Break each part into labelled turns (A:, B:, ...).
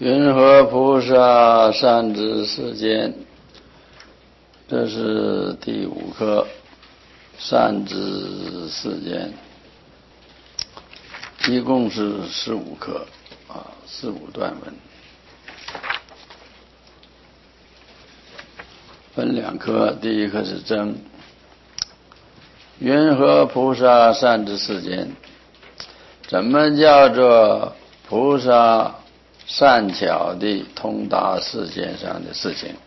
A: 云何菩萨善知世间，这是第五课，善知世间，一共是15课15段文，分2课。第一课是真。云何菩萨善知世间？怎么叫做菩萨善巧地通达世间上的事情？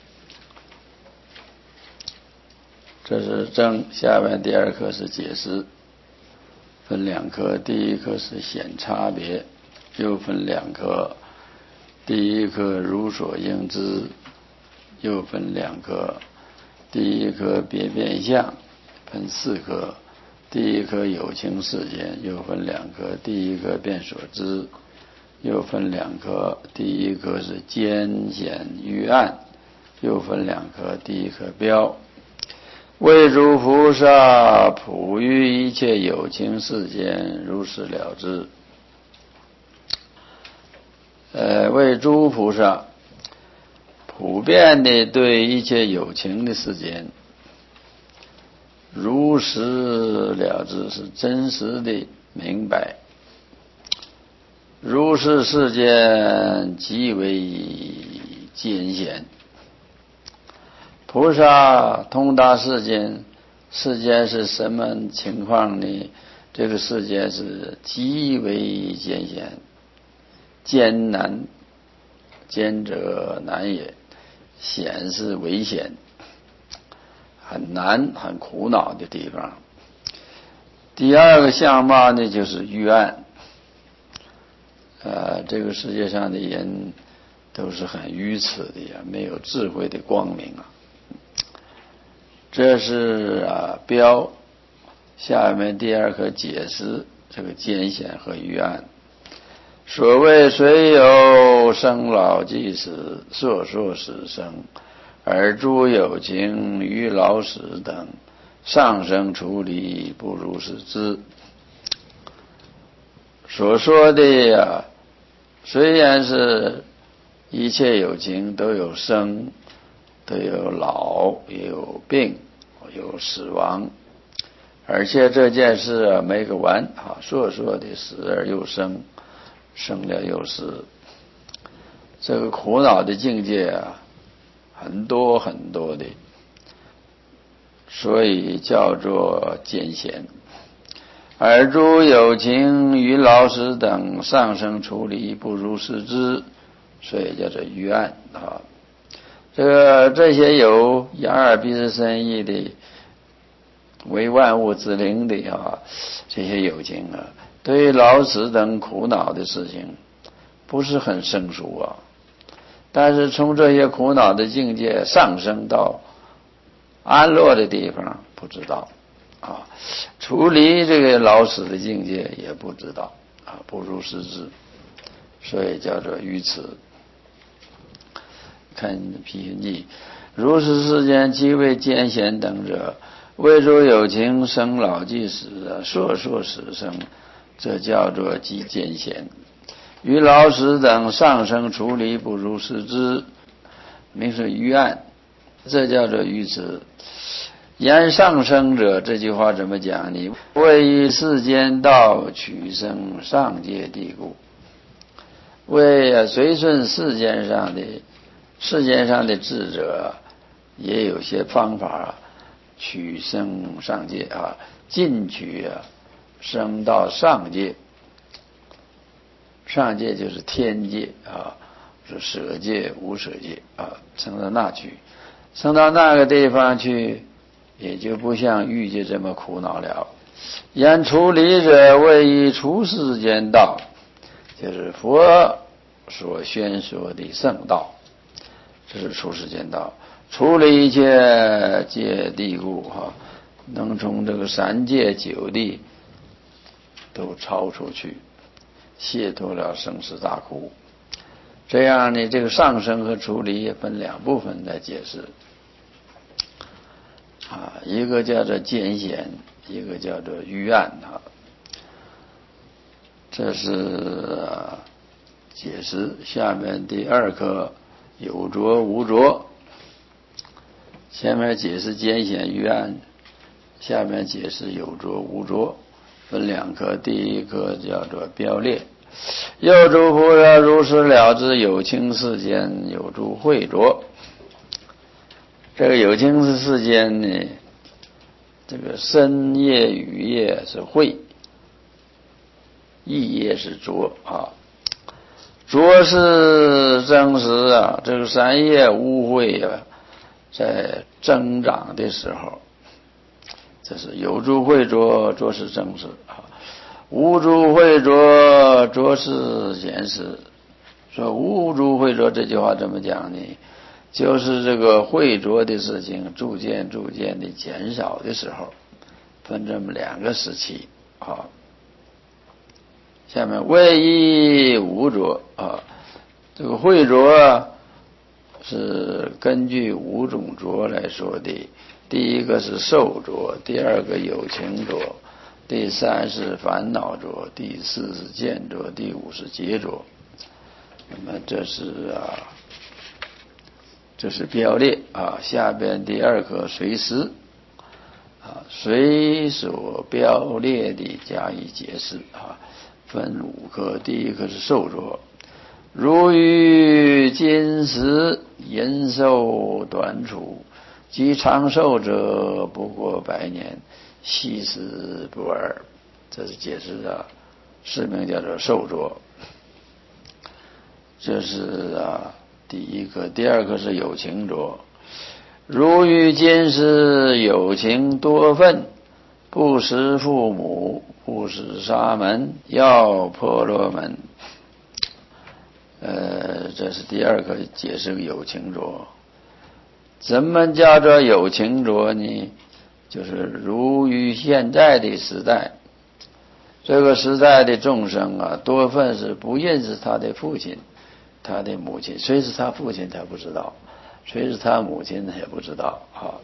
A: 这是正。下面第2课是解释，分2课。第一课是显差别，又分2课。第一课如所应知，又分2课。第一课别变相，分4课。第一课有情世间，又分2课。第一课变所知，又分2课。第一课是艰险愚暗，又分2课。第一课标，为诸菩萨普于一切有情世间，如是了知。为诸菩萨普遍的对一切有情的世间如实了知，是真实的明白。如是世间极为艰险，菩萨通达世间，世间是什么情况呢？这个世界是极为艰险，艰难，艰者难也，险是危险，很难很苦恼的地方。第二个相貌呢，就是愚暗。这个世界上的人都是很愚痴的呀，没有智慧的光明啊。这是标。下面第2课解释这个艰险和愚暗。所谓虽有生老疾死，烁烁时生，而诸有情于老死等，上生处理不如是知。所说的虽然是一切有情都有生，都有老，也有病，有死亡，而且这件事没个完烁烁的死而又生，生了又死，这个苦恼的境界很多很多的，所以叫做艰险。而诸有情于老死等，上生处理不如是知，所以叫做愚暗这些有眼耳鼻舌身意的，为万物之灵的这些有情对于老死等苦恼的事情不是很生疏但是从这些苦恼的境界上升到安乐的地方不知道处理这个老死的境界也不知道不如是知，所以叫做愚痴。看批评记，如是世间极为艰险等者，为诸有情生老疾死，烁烁时生，这叫做极艰险。于老死等上生处理不如是知，名是愚暗，这叫做愚痴。言上生者，这句话怎么讲呢？为于世间道取生上界地故，为随顺世间上的智者也有些方法取生上界进取升到上界。上界就是天界是舍界无舍界升到那去，升到那个地方去，也就不像欲界这么苦恼了。言处理者为于出世间道，就是佛所宣说的圣道，这是出世间道，处理一切界地故能从这个3界9地都超出去，解脱了生死大苦。这样呢，这个上升和处理也分2部分来解释一个叫做艰险，一个叫做愚暗这是解释下面第二课有着无着，前面解释艰险预案，下面解释有着无着，分两课。第一课叫做标列，有诸般若如是了知有情世间有诸慧着。这个有情世间呢，这个身业语业是慧，意业是着啊。着是真实啊，这个三业污秽啊，在增长的时候，这是有诸慧着，着是真实啊；无诸慧着，着是显实。说无诸慧着这句话怎么讲呢？就是这个慧着的事情逐渐的减少的时候，分这么两个时期啊。下面唯一无着啊，这个慧着是根据五种着来说的。第一个是受着，第二个有情着，第三是烦恼着，第四是见着，第五是结着。那么这是标列啊。下边第二课随时啊，随所标列的加以解释啊。分五课，第一课是受着，如于今时延寿短处，即长寿者不过100年，稀时不二。这是解释的释名叫做受着。这是第一课。第二课是有情着，如于今时有情多分，不识父母，不识沙门，要婆罗门。这是第二个解释有情着。怎么叫做有情着呢？就是如于现在的时代，这个时代的众生啊，多分是不认识他的父亲他的母亲，谁是他父亲他不知道，谁是他母亲他也不知道啊。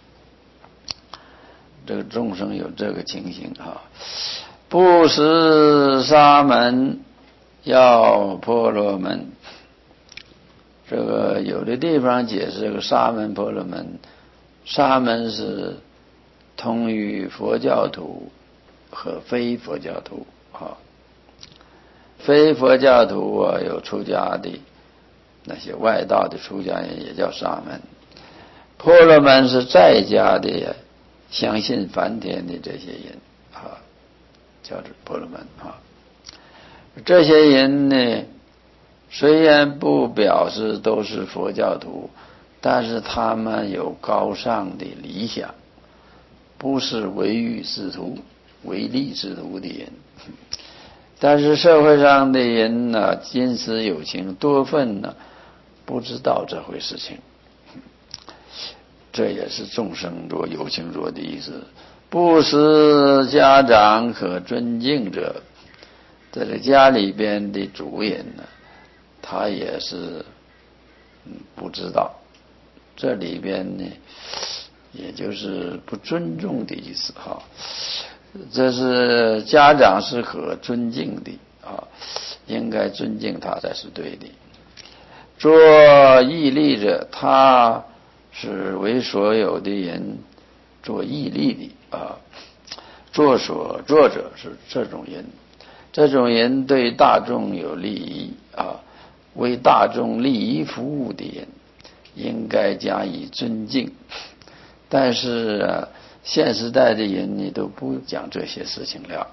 A: 这个众生有这个情形啊。不识沙门，要婆罗门。这个有的地方解释这个沙门婆罗门，沙门是通于佛教徒和非佛教徒啊。非佛教徒啊，有出家的那些外道的出家人也叫沙门。婆罗门是在家的相信梵天的这些人啊，叫做婆罗门啊。这些人呢，虽然不表示都是佛教徒，但是他们有高尚的理想，不是唯欲之徒、唯利之徒的人。但是社会上的人呢，今时有情多分呢，不知道这回事情。这也是众生着有情着的意思。不识家长可尊敬者，在这家里边的主人呢，他也是不知道。这里边呢，也就是不尊重的意思哈。这是家长是可尊敬的啊，应该尊敬他才是对的。做义利者，他是为所有的人做义利的啊。做所做者是这种人，这种人对大众有利益啊，为大众利益服务的人应该加以尊敬。但是现时代的人你都不讲这些事情了。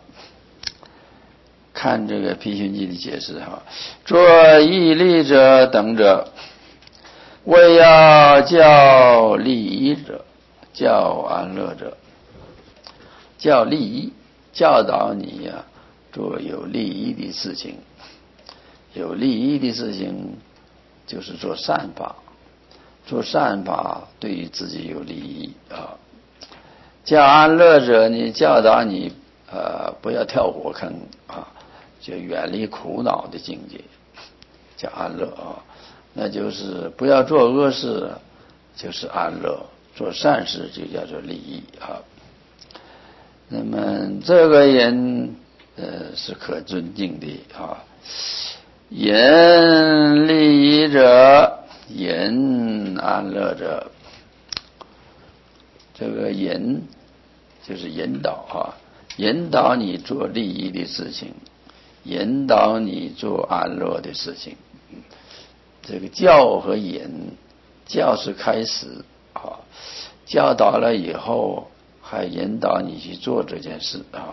A: 看这个毗熏记的解释哈，做义利者等者，为要教利益者，教安乐者。教利益，教导你呀，做有利益的事情。有利益的事情就是做善法，做善法对于自己有利益啊。教安乐者呢，教导你不要跳火坑啊，就远离苦恼的境界，叫安乐啊。那就是不要做恶事，就是安乐；做善事就叫做利益啊。那么这个人是可尊敬的啊。 引利益者，引安乐者。这个引就是引导啊，引导你做利益的事情，引导你做安乐的事情。这个教和引，教是开始啊，教导了以后还引导你去做这件事啊。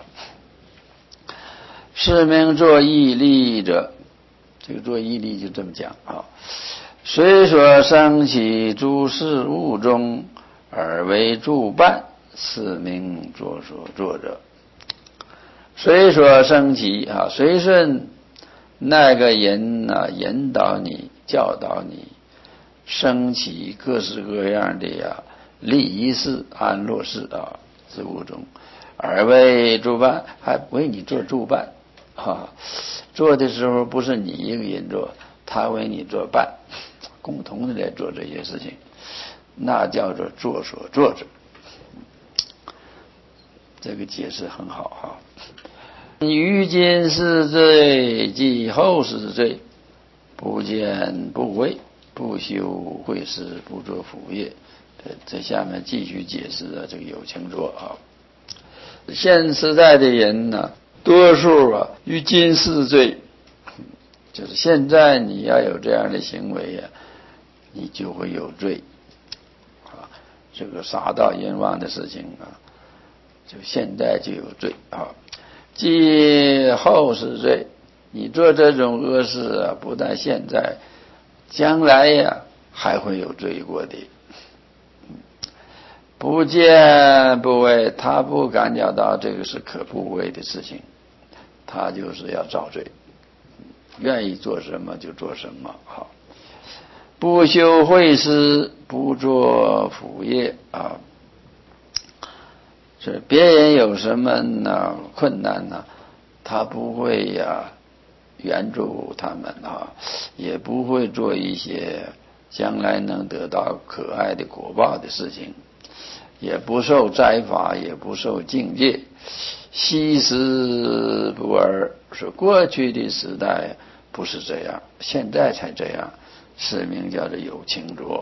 A: 是名作义利者，这个作义利就这么讲啊。随所生起诸事物中，而为助伴，是名作所作者。随所生起啊，随顺那个人啊，引导你、教导你，生起各式各样的利益事、安乐事啊，事物中，而为助伴，还为你做助伴啊。做的时候不是你一个人做，他为你做伴，共同的来做这些事情，那叫做作所作者。这个解释很好哈。于今世罪，即后世罪，不见不为，不修慧事，不作福业。这下面继续解释这个有情作啊。现时代的人呢，多数于今世罪，就是现在你要有这样的行为你就会有罪啊。这个杀盗淫妄的事情就现在就有罪啊。即后世罪，你做这种恶事不但现在，将来还会有罪过的。不见不为，他不感觉到这个是可不为的事情，他就是要造罪，愿意做什么就做什么。好，不修慧事，不做福业啊。是别人有什么困难他不会援助他们也不会做一些将来能得到可爱的果报的事情，也不受斋法，也不受境界，惜时不尔。说过去的时代不是这样，现在才这样，是名叫做有情着。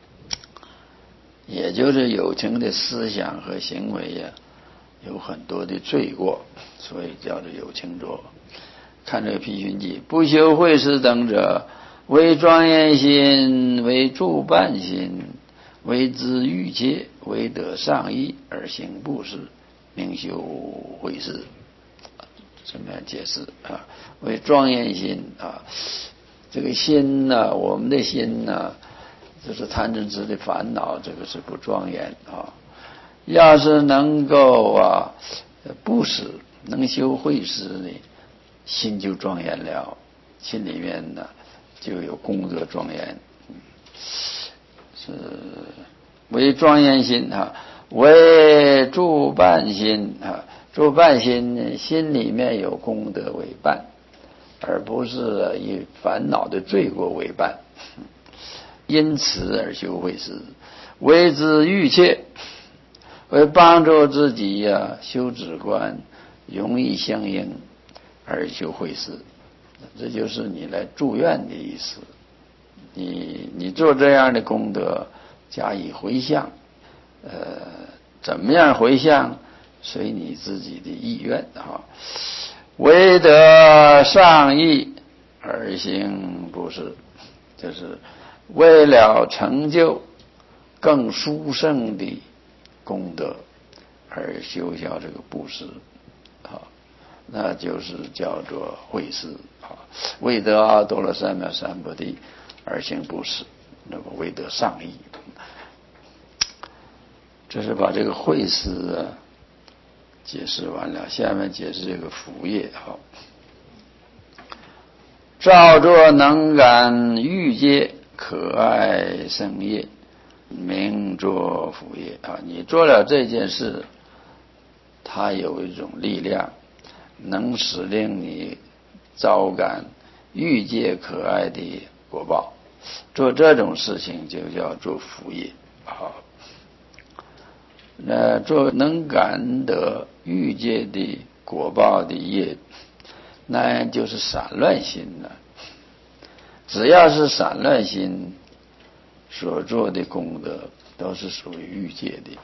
A: 也就是有情的思想和行为有很多的罪过，所以叫做有情着。看这个批训记，不修慧事等者，为庄严心，为助伴心，为知欲切，为得上义而行布施，名修慧事。这么样解释为庄严心这个心我们的心就是贪嗔痴的烦恼，这个是不庄严要是能够布施，能修慧事呢，心就庄严了，心里面就有功德庄严。是为庄严心为助伴心助伴心，心里面有功德为伴，而不是以烦恼的罪过为伴。因此而修慧事，为之欲切，为帮助自己修止观容易相应而修慧事。这就是你来祝愿的意思。你做这样的功德，加以回向，怎么样回向，随你自己的意愿为得上义而行布施，就是为了成就更殊胜的功德而修效这个布施那就是叫做慧施为得阿多罗三藐三菩提而行布施，那么为得上义。这是把这个慧施解释完了，下面解释这个福业照作能感欲界可爱生业，名作福业你做了这件事，它有一种力量，能使令你招感欲界可爱的果报，做这种事情就叫做福业那做能感得欲界的果报的业，那就是散乱心只要是散乱心所做的功德，都是属于欲界的。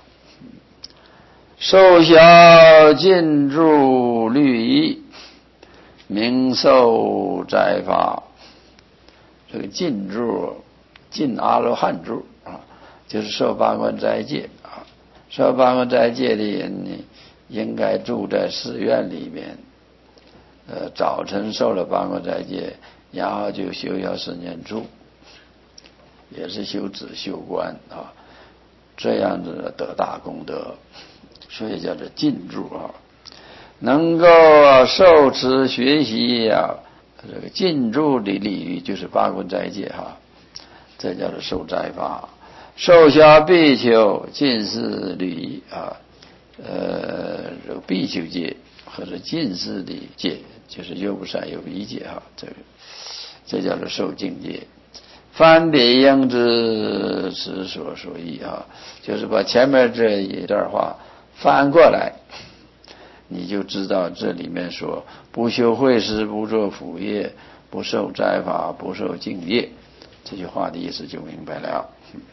A: 受小尽住律仪，明受斋法。这个尽住，尽阿罗汉住啊，就是受八关斋戒啊。受八关斋戒的人呢，应该住在寺院里面。早晨受了八关斋戒，然后就修要4念住，也是修止修观啊，这样子得大功德。所以叫做尽住啊，能够受持学习啊，这个尽住的礼仪就是八关斋戒哈，这叫做受斋法。受小比丘尽释律仪啊，这个比丘戒或者尽释的戒，就是优不善优不一戒哈，这叫做受净戒。翻别应知此所说义啊，就是把前面这一段话翻过来，你就知道这里面说不修慧施，不做辅业，不受斋法，不受净戒，这句话的意思就明白了。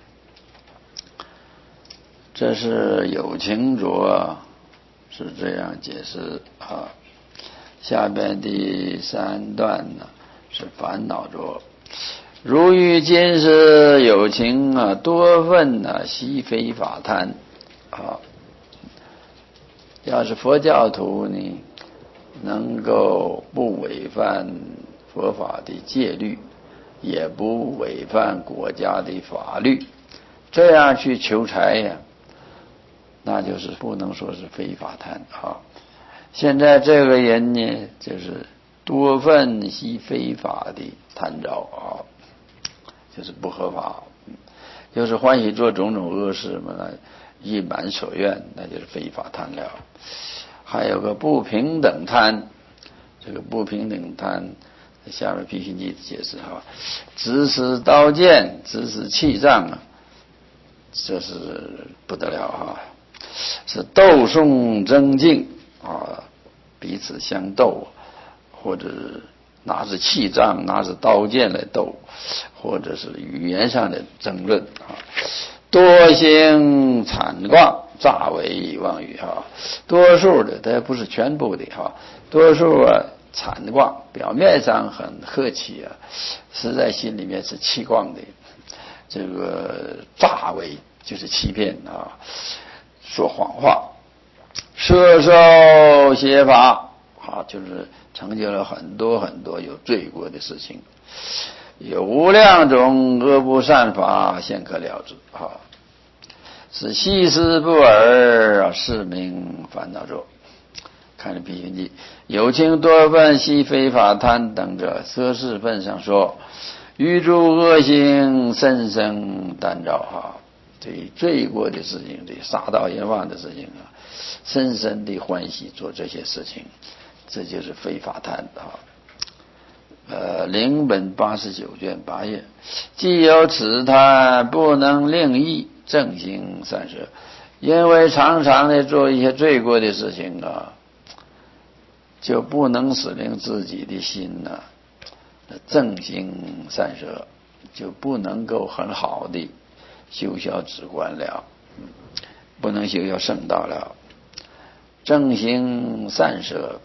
A: 这是有情着是这样解释啊。下边第3段呢是烦恼着。如于今世有情啊，多愤啊，习非法贪啊。要是佛教徒呢，能够不违反佛法的戒律，也不违反国家的法律，这样去求财呀，那就是不能说是非法贪啊。现在这个人呢，就是多愤习非法的贪着啊，就是不合法，就是欢喜做种种恶事嘛，意满所愿，那就是非法贪了。还有个不平等贪，这个不平等贪，下面批评记解释哈，指使刀剑，指使器杖啊，这是不得了哈，是斗讼争竞啊，彼此相斗，或者拿着器杖拿着刀剑来斗，或者是语言上的争论啊，多行谄妄，诈为妄语哈，多数的它不是全部的哈，多数谄妄，表面上很客气啊，实在心里面是气妄的。这个诈为就是欺骗啊，说谎话，摄受邪法啊，就是成就了很多很多有罪过的事情，有无量种恶不善法，现可了之啊，是细思不尔，是名烦恼着。看了批评记，有情多愤习非法贪等者，奢侈分上说，于诸恶行深深担着哈，对罪过的事情，对杀盗淫妄的事情啊，深深的欢喜做这些事情，这就是非法贪啊。灵本89卷8页，既有此贪，不能令意正行善舍，因为常常的做一些罪过的事情啊，就不能使令自己的心呢正行善舍，就不能够很好的修小止观了，不能修小圣道了。正行善舍，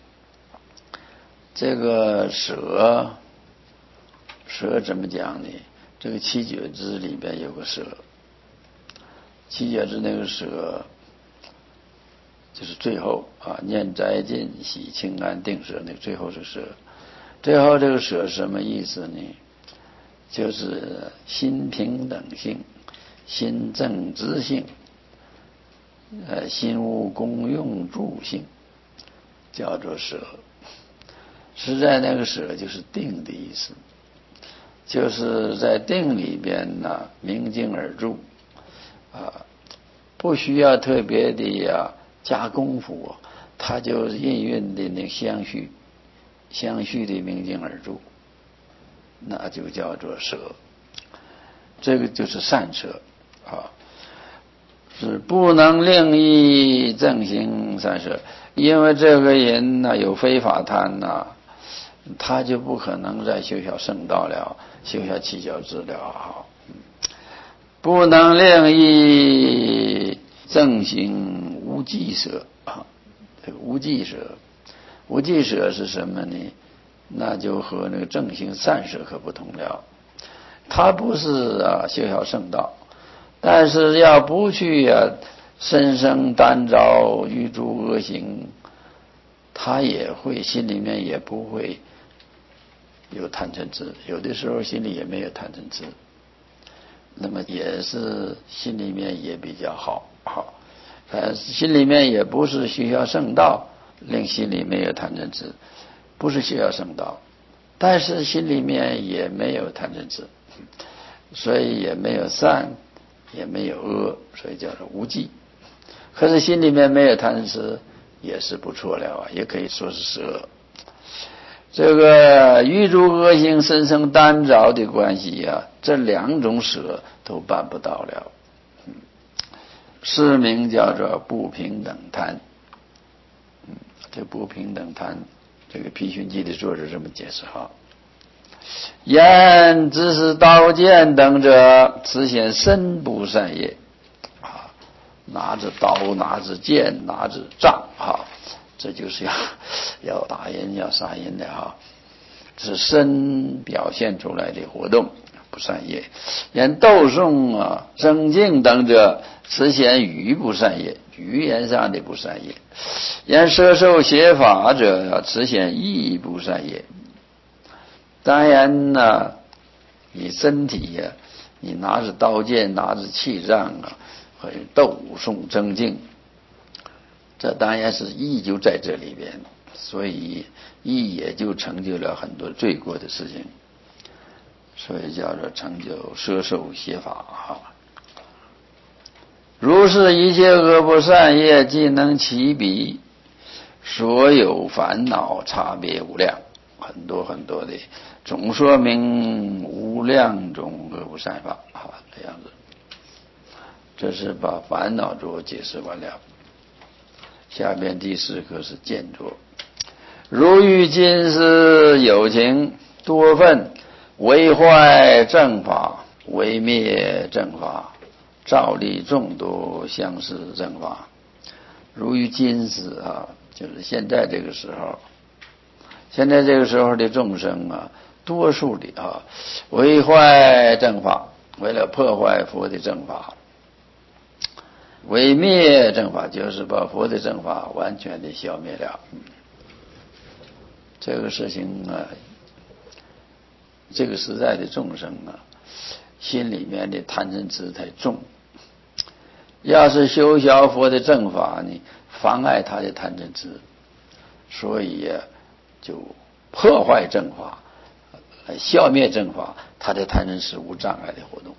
A: 这个舍怎么讲呢？这个七觉支里边有个舍，七觉支那个舍就是最后啊，念斋禁喜清安定舍，那个最后是舍。最后这个舍什么意思呢？就是心平等性，心正知性，心无功用住性，叫做舍。实在那个舍就是定的意思，就是在定里边呢，明镜而住啊，不需要特别的加功夫，它就印运的那个相续的明镜而住，那就叫做舍。这个就是善舍啊，是不能令意正行善舍，因为这个人呢有非法贪呐， 他就不可能再修小圣道了，修小七小智了。不能令以正行无忌舍啊，这个无忌舍，无忌舍是什么呢？那就和那个正行善舍可不同了。他不是修小圣道，但是要不去身生单着于诸恶行，他也会心里面也不会有贪嗔痴，有的时候心里也没有贪嗔痴，那么也是心里面也比较好，心里面也不是修小圣道令心里没有贪嗔痴，不是修小圣道，但是心里面也没有贪嗔痴，所以也没有善也没有恶，所以叫做无忌。可是心里面没有贪嗔痴也是不错了也可以说是舍。这个于诸恶行身生单着的关系这两种舍都办不到了，是名叫做不平等贪。这不平等贪，这个毗熏记的作者这么解释言只是刀剑等者，此显身不善业拿着刀拿着剑拿着杖这就是要打人要杀人的是身表现出来的活动，不善业。言斗颂争竞等者，此显语不善业，语言上的不善业。言摄受邪法者，此显意不善业。当然你身体你拿着刀剑拿着器杖和斗颂争竞，这当然是意就在这里边，所以意也就成就了很多罪过的事情，所以叫做成就摄受邪法如是一切恶不善业，既能起彼，所有烦恼差别无量，很多很多的，总说明无量种恶不善法这样子。这是把烦恼着解释完了。下边第4课是见着。如遇今世有情多分，为坏正法，为灭正法，照例众多相似正法。如遇今世就是现在这个时候，现在这个时候的众生多数的为坏正法，为了破坏佛的正法，为灭正法，就是把佛的正法完全的消灭了。这个事情这个时代的众生心里面的贪嗔痴太重，要是修小佛的正法呢，妨碍他的贪嗔痴，所以就破坏正法，消灭正法，他的贪嗔痴无障碍的活动。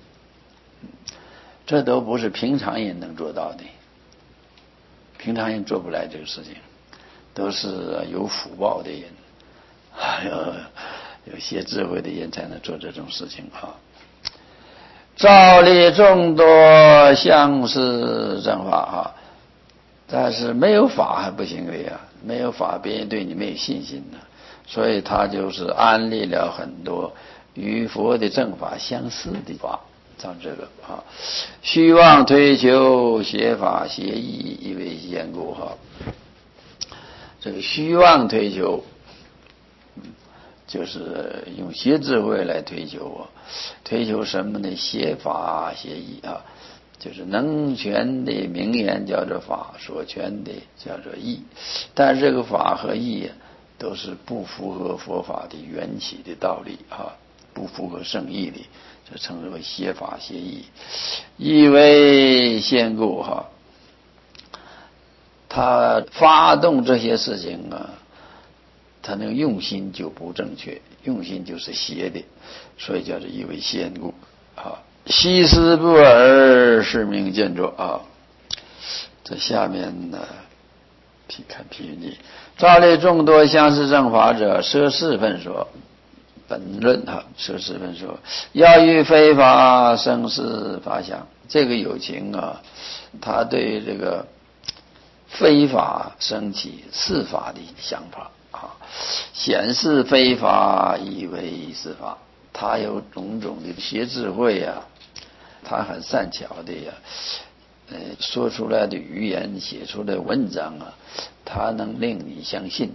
A: 这都不是平常人能做到的，平常人做不来这个事情，都是有福报的人，有些智慧的人才能做这种事情照例众多相似正法但是没有法还不行的没有法别人对你没有信心所以他就是安立了很多与佛的正法相似的法。像这个虚妄推求邪法邪义，以为先故这个虚妄推求就是用邪智慧来推求推求什么呢？邪法邪义就是能全的名言叫做法，所全的叫做义，但是这个法和义都是不符合佛法的缘起的道理不符合圣义的，就称之为邪法邪义，以为先故他发动这些事情他那个用心就不正确，用心就是邪的，所以叫做以为先故悉思不尔，是名见着这下面呢看譬喻记，照例众多相似正法者，摄事分说。本论摄事分说，要于非法生事法想，这个有情他对这个非法升起是法的想法显示非法以为是法，他有种种的学智慧啊，他很善巧的呀，说出来的语言，写出来的文章啊，他能令你相信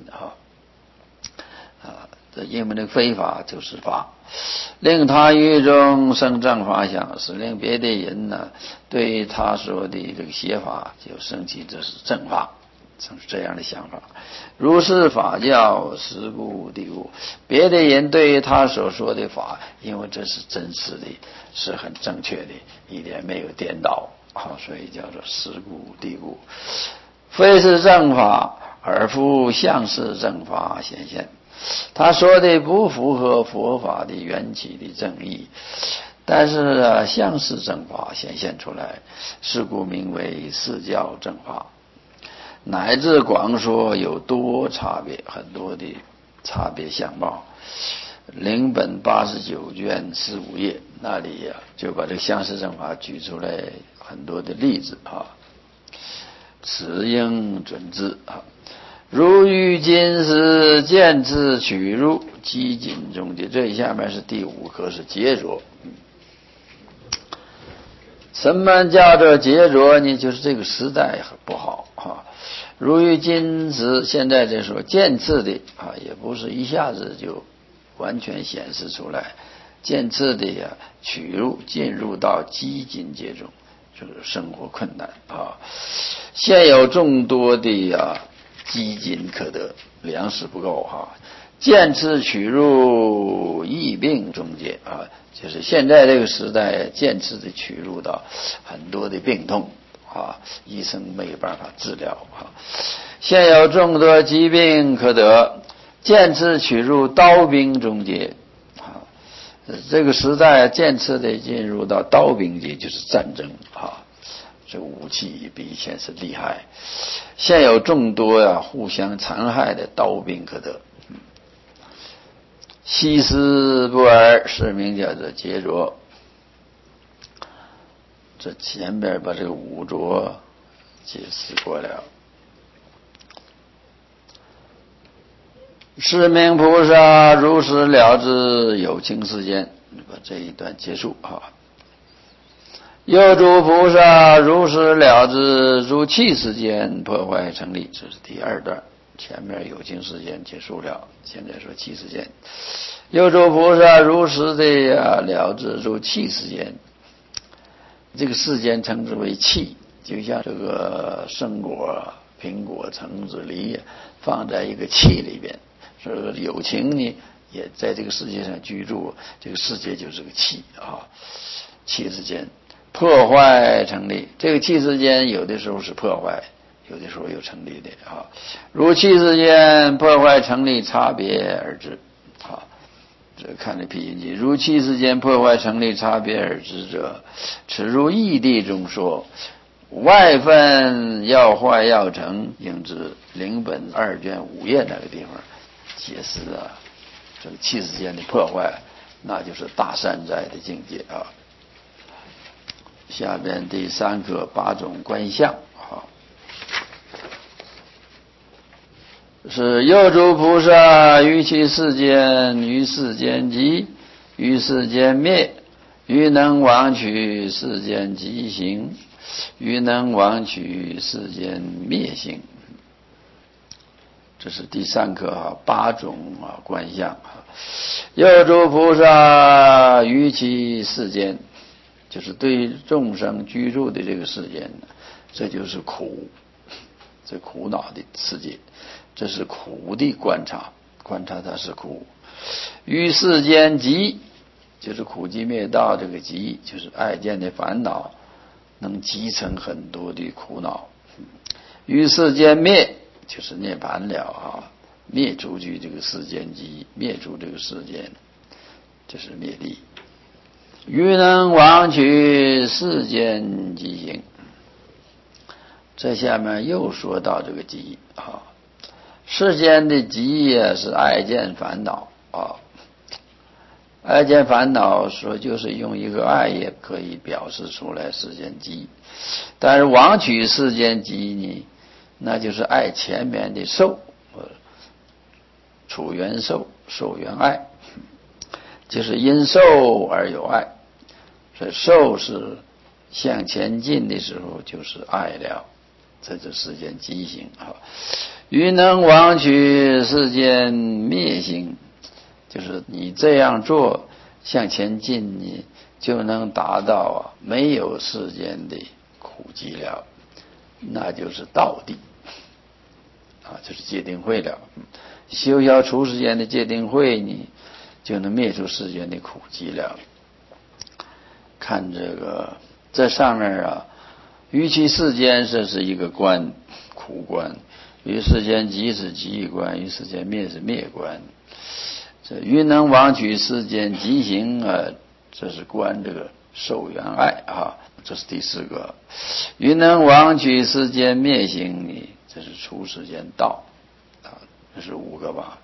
A: 这因为那个非法就是法，令他于中生正法想，使令别的人呢对他说的这个写法就生起这是正法，是这样的想法。如是法教实故地故，别的人对他所说的法，因为这是真实的，是很正确的，一点没有颠倒，所以叫做实故地故。非是正法，而复相是正法显现。他说的不符合佛法的缘起的正义，但是相是正法显现出来，是故名为四教正法。乃至广说有多差别，很多的差别相貌。领本89卷15页那里就把这个相是正法举出来很多的例子此应准之如于今时见智取入机紧中的，这下面是第5课，是劫着。什么叫做劫着呢？就是这个时代不好如于今时，现在这说渐次的也不是一下子就完全显示出来，渐次的取入进入到机紧界中，就是生活困难现有众多的基金可得，粮食不够渐次取入疫病中间就是现在这个时代渐次的取入到很多的病痛医生没有办法治疗现有众多疾病可得，渐次取入刀兵中间这个时代渐次的进入到刀兵界，就是战争这武器比以前是厉害，现有众多互相残害的刀兵可得。西施不尔，是名叫做劫着。这前边把这个五浊解释过了。是名菩萨如实了知有情世间，把这一段结束又诸菩萨如实了知诸气世间破坏成立，这是第2段，前面有情世间结束了，现在说气世间。又诸菩萨如实的了知诸气世间，这个世间称之为气，就像这个生果、苹果、橙子、梨放在一个气里边，这个有情呢也在这个世界上居住，这个世界就是个气气世间破坏成立，这个气世间有的时候是破坏，有的时候有成立的如气世间破坏成立差别而知这看这辟经记，如气世间破坏成立差别而知者，此如义谛中说，外分要坏要成，应知领本2卷5页那个地方解释这个气世间的破坏，那就是大善哉的境界下边第3课8种观相是又诸菩萨于其世间，于世间即，于世间灭，于能往取世间即行，于能往取世间灭行。这是第3课8种观相又诸菩萨于其世间，就是对众生居住的这个世间，这就是苦，这苦恼的世界，这是苦的观察，观察它是苦。于世间集，就是苦集灭道，这个集就是爱见的烦恼，能集成很多的苦恼。于世间灭，就是涅槃了灭出去这个世间集，灭出这个世间，这是灭地。于能往取世间即行，这下面又说到这个集世间的集是爱见烦恼爱见烦恼说就是用一个爱也可以表示出来世间集，但是往取世间集呢，那就是爱前面的受处缘受，受缘爱，就是因受而有爱。所以受是向前进的时候就是爱了，这就世间机行啊。于能忘取世间灭行，就是你这样做向前进，你就能达到没有世间的苦集了，那就是道地啊，就是戒定慧了。修消除世间的戒定慧，你就能灭除世间的苦集了。看这上面啊，于其世间，这是一个观，苦观；于世间集是集观，于世间灭是灭观。这于能忘取世间集行啊，这是观这个受缘爱啊，这是第四个。于能忘取世间灭行呢，这是除世间道啊，这是5个吧。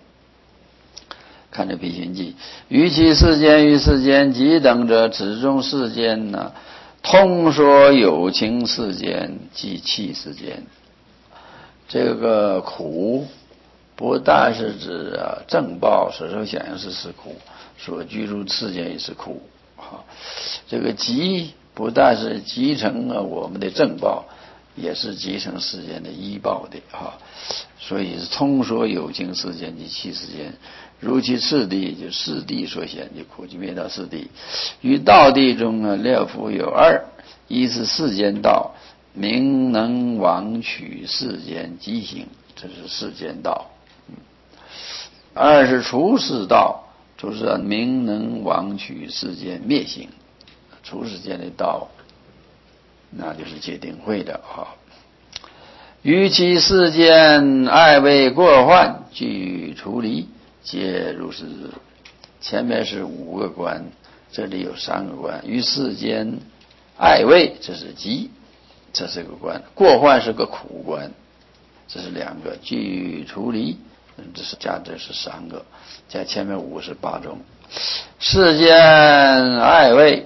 A: 看这《辟寻记》，于其世间于世间即等者，此中世间呢，通说有情世间即弃世间。这个苦不但是指正报所受想行识是苦，所居住世间也是苦啊。这个集不但是集成我们的正报，也是集成世间的依报的啊。所以是通说有情世间及弃世间，如其次第，就四谛所显，就苦集灭道四谛。于道谛中略复有2：一是世间道，名能忘取世间集行，这是世间道；二是除世道，就是名能忘取世间灭行，除世间的道，那就是戒定慧的啊。于其世间爱为过患，具除离，皆如是。前面是5个观，这里有3个观。于世间爱为，这是集，这是个观；过患是个苦观，这是2个；具除离，这是3个，加前面5是8种。世间爱为，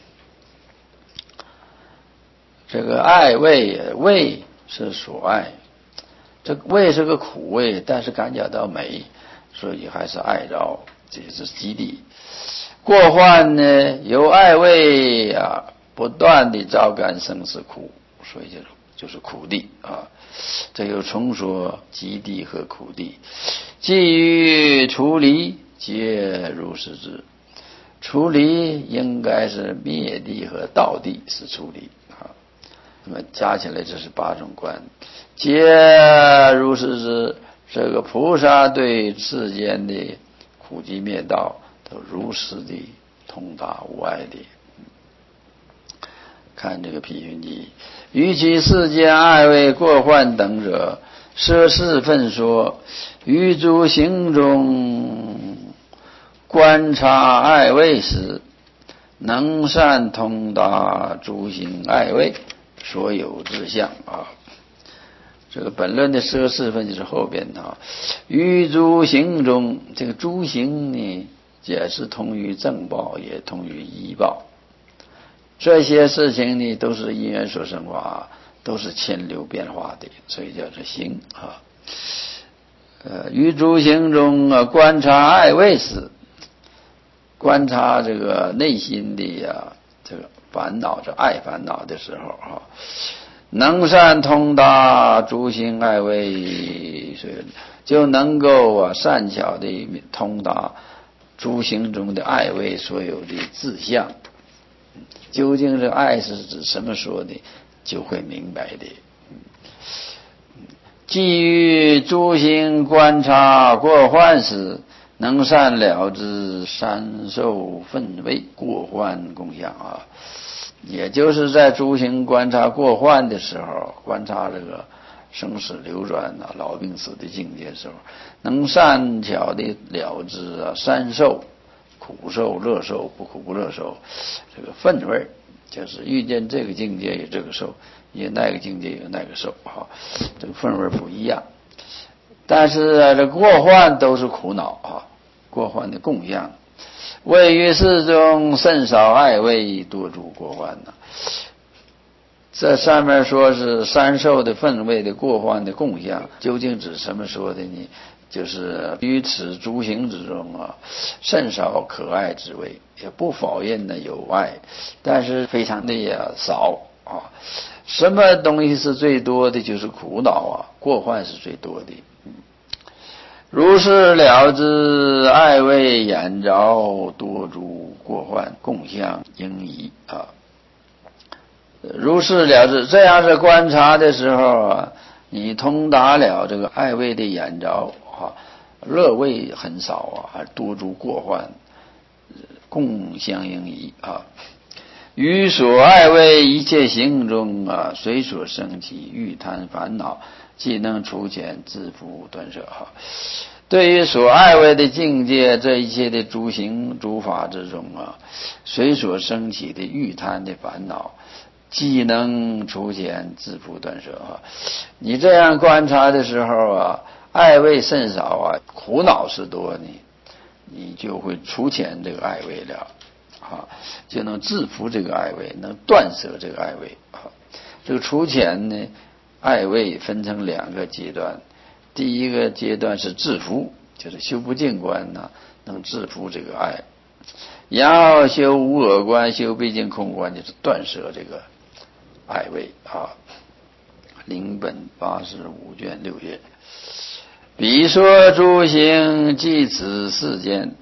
A: 这个爱为，为是所爱，这个味是个苦味，但是感觉到美，所以还是爱着，这是基地。过患呢，由爱味不断的招感生死苦，所以就是苦地啊。这又重说基地和苦地。基于除离，皆如是之。除离应该是灭地和道地是除离啊。那么加起来这是8种观，皆如是之。这个菩萨对世间的苦集灭道都如实的通达无碍的。看这个《辟寻记》，于其世间爱为过患等者，舍4分说。于诸行中观察爱为时，能善通达诸行爱为所有之相啊。这个本论的舍4分就是后边的于诸行中，这个诸行呢，也是通于正报，也通于依报。这些事情呢，都是因缘所生法，都是迁流变化的，所以叫做行啊。于诸行中观察爱为时，观察这个内心的这个烦恼，这爱烦恼的时候能善通达诸行爱为，所以就能够善巧的通达诸行中的爱为所有的志向。究竟这爱是指什么说的，就会明白的。基于诸行观察过患时，能善了知三受分位过患共相啊。也就是在诸行观察过患的时候，观察这个生死流转老病死的境界的时候，能善巧的了知三受，苦受、乐受、不苦不乐受，这个分位，就是遇见这个境界有这个受，遇见那个境界有那个受这个分位不一样。但是这过患都是苦恼过患的共相。位于世中甚少爱为，多诸过患这上面说是三受的分位的过患的共相，究竟指什么说的呢？ 就是于此诸行之中啊，甚少可爱之谓，也不否认呢有爱，但是非常的少啊。什么东西是最多的？就是苦恼啊，过患是最多的。如是了之，爱为眼着，多诸过患，共相应疑啊。如是了之，这样是观察的时候啊，你通达了这个爱味的眼着啊，乐味很少啊，多诸过患，共相应疑啊。于所爱为一切行中啊，随所生起欲贪烦恼，既能除前自负断舍哈。对于所爱为的境界，这一切的诸行诸法之中啊，随所生起的欲贪的烦恼，既能除前自负断舍哈。你这样观察的时候啊，爱味甚少啊，苦恼是多的，你就会除前这个爱味了。就能制服这个爱味，能断舍这个爱味。这个除前呢，爱味分成两个阶段。第一个阶段是制服，就是修不净观呢，能制服这个爱。然后修无我观，修毕竟空观，就是断舍这个爱味啊。灵本85卷6页。彼说诸行，即此世间。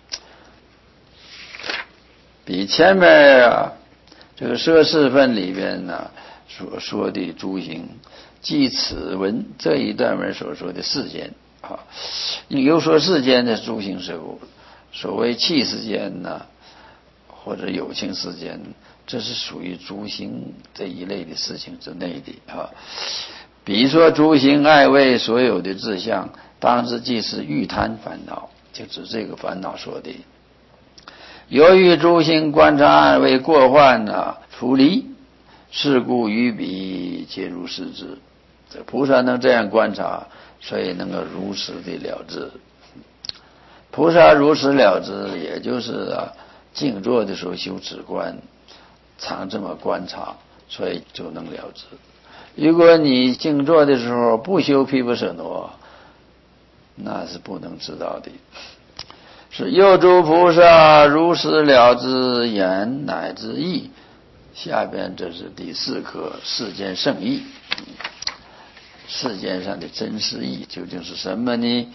A: 比前面啊这个摄事分里边呢所说的诸行，即此文这一段文所说的世间啊，又说世间的诸行事物，所谓器世间呢，或者有情世间，这是属于诸行这一类的事情之内的啊。比如说诸行爱味所有的志向，当知即是欲贪烦恼，就指这个烦恼说的。由于诸行观察爱味过患除离，是故于彼皆如是知。这菩萨能这样观察，所以能够如实的了知。菩萨如实了知，也就是静坐的时候修止观，常这么观察，所以就能了知。如果你静坐的时候不修毗婆舍那，那是不能知道的。是又诸菩萨如实了知言乃至义。下边这是第4课世间圣义。世间上的真实义究竟是什么呢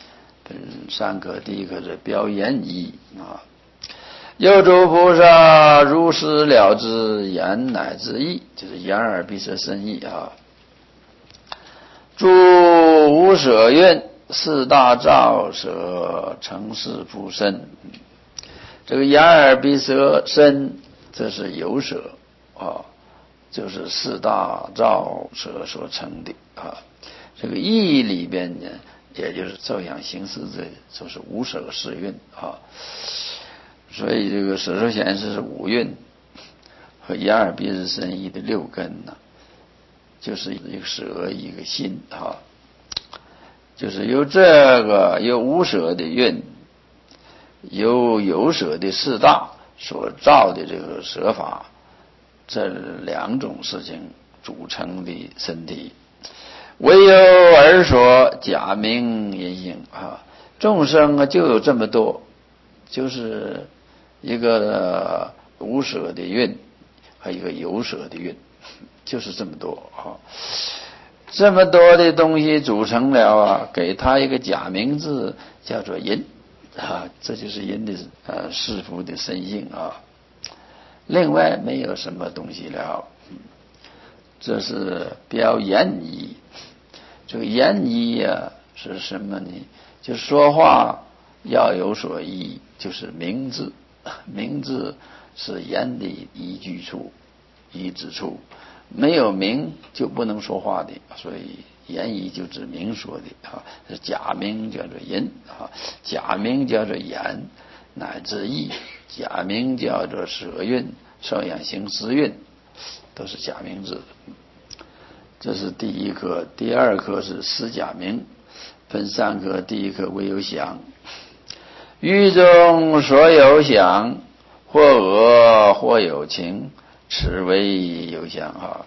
A: ？3课第1课是表言义啊。又诸菩萨如实了知言乃至义，就是眼耳鼻舌身意啊。诸无舍愿4大兆舍成事不身。这个眼耳鼻舌身，这是有舍啊，就是4大兆舍所成的啊。这个意里边呢，也就是照样行识，这就是无舍四蕴啊。所以这个舍受显示是5蕴和眼耳鼻舌身意的6根呢，就是一个舍一个心啊。就是由这个由无舍的蕴，由有舍的4大所造的这个舍法，这2种事情组成的身体。唯有尔所假名因性啊，众生就有这么多，就是一个无舍的蕴和一个有舍的蕴，就是这么多啊。这么多的东西组成了给他一个假名字，叫做因啊，这就是因的世俗的身性啊。另外没有什么东西了。这是表言义。这个言义是什么呢？就说话要有所依，就是名字。名字是言的依据处、依之处。没有名就不能说话的，所以言义就指明说的啊。假名叫做因啊，假名叫做言乃至义，假名叫做舍蕴、受养行识蕴，都是假名字。这是第1课。第2课是思假名，分3课。第1课为有想，欲中所有想，或恶或有情，此为有想啊。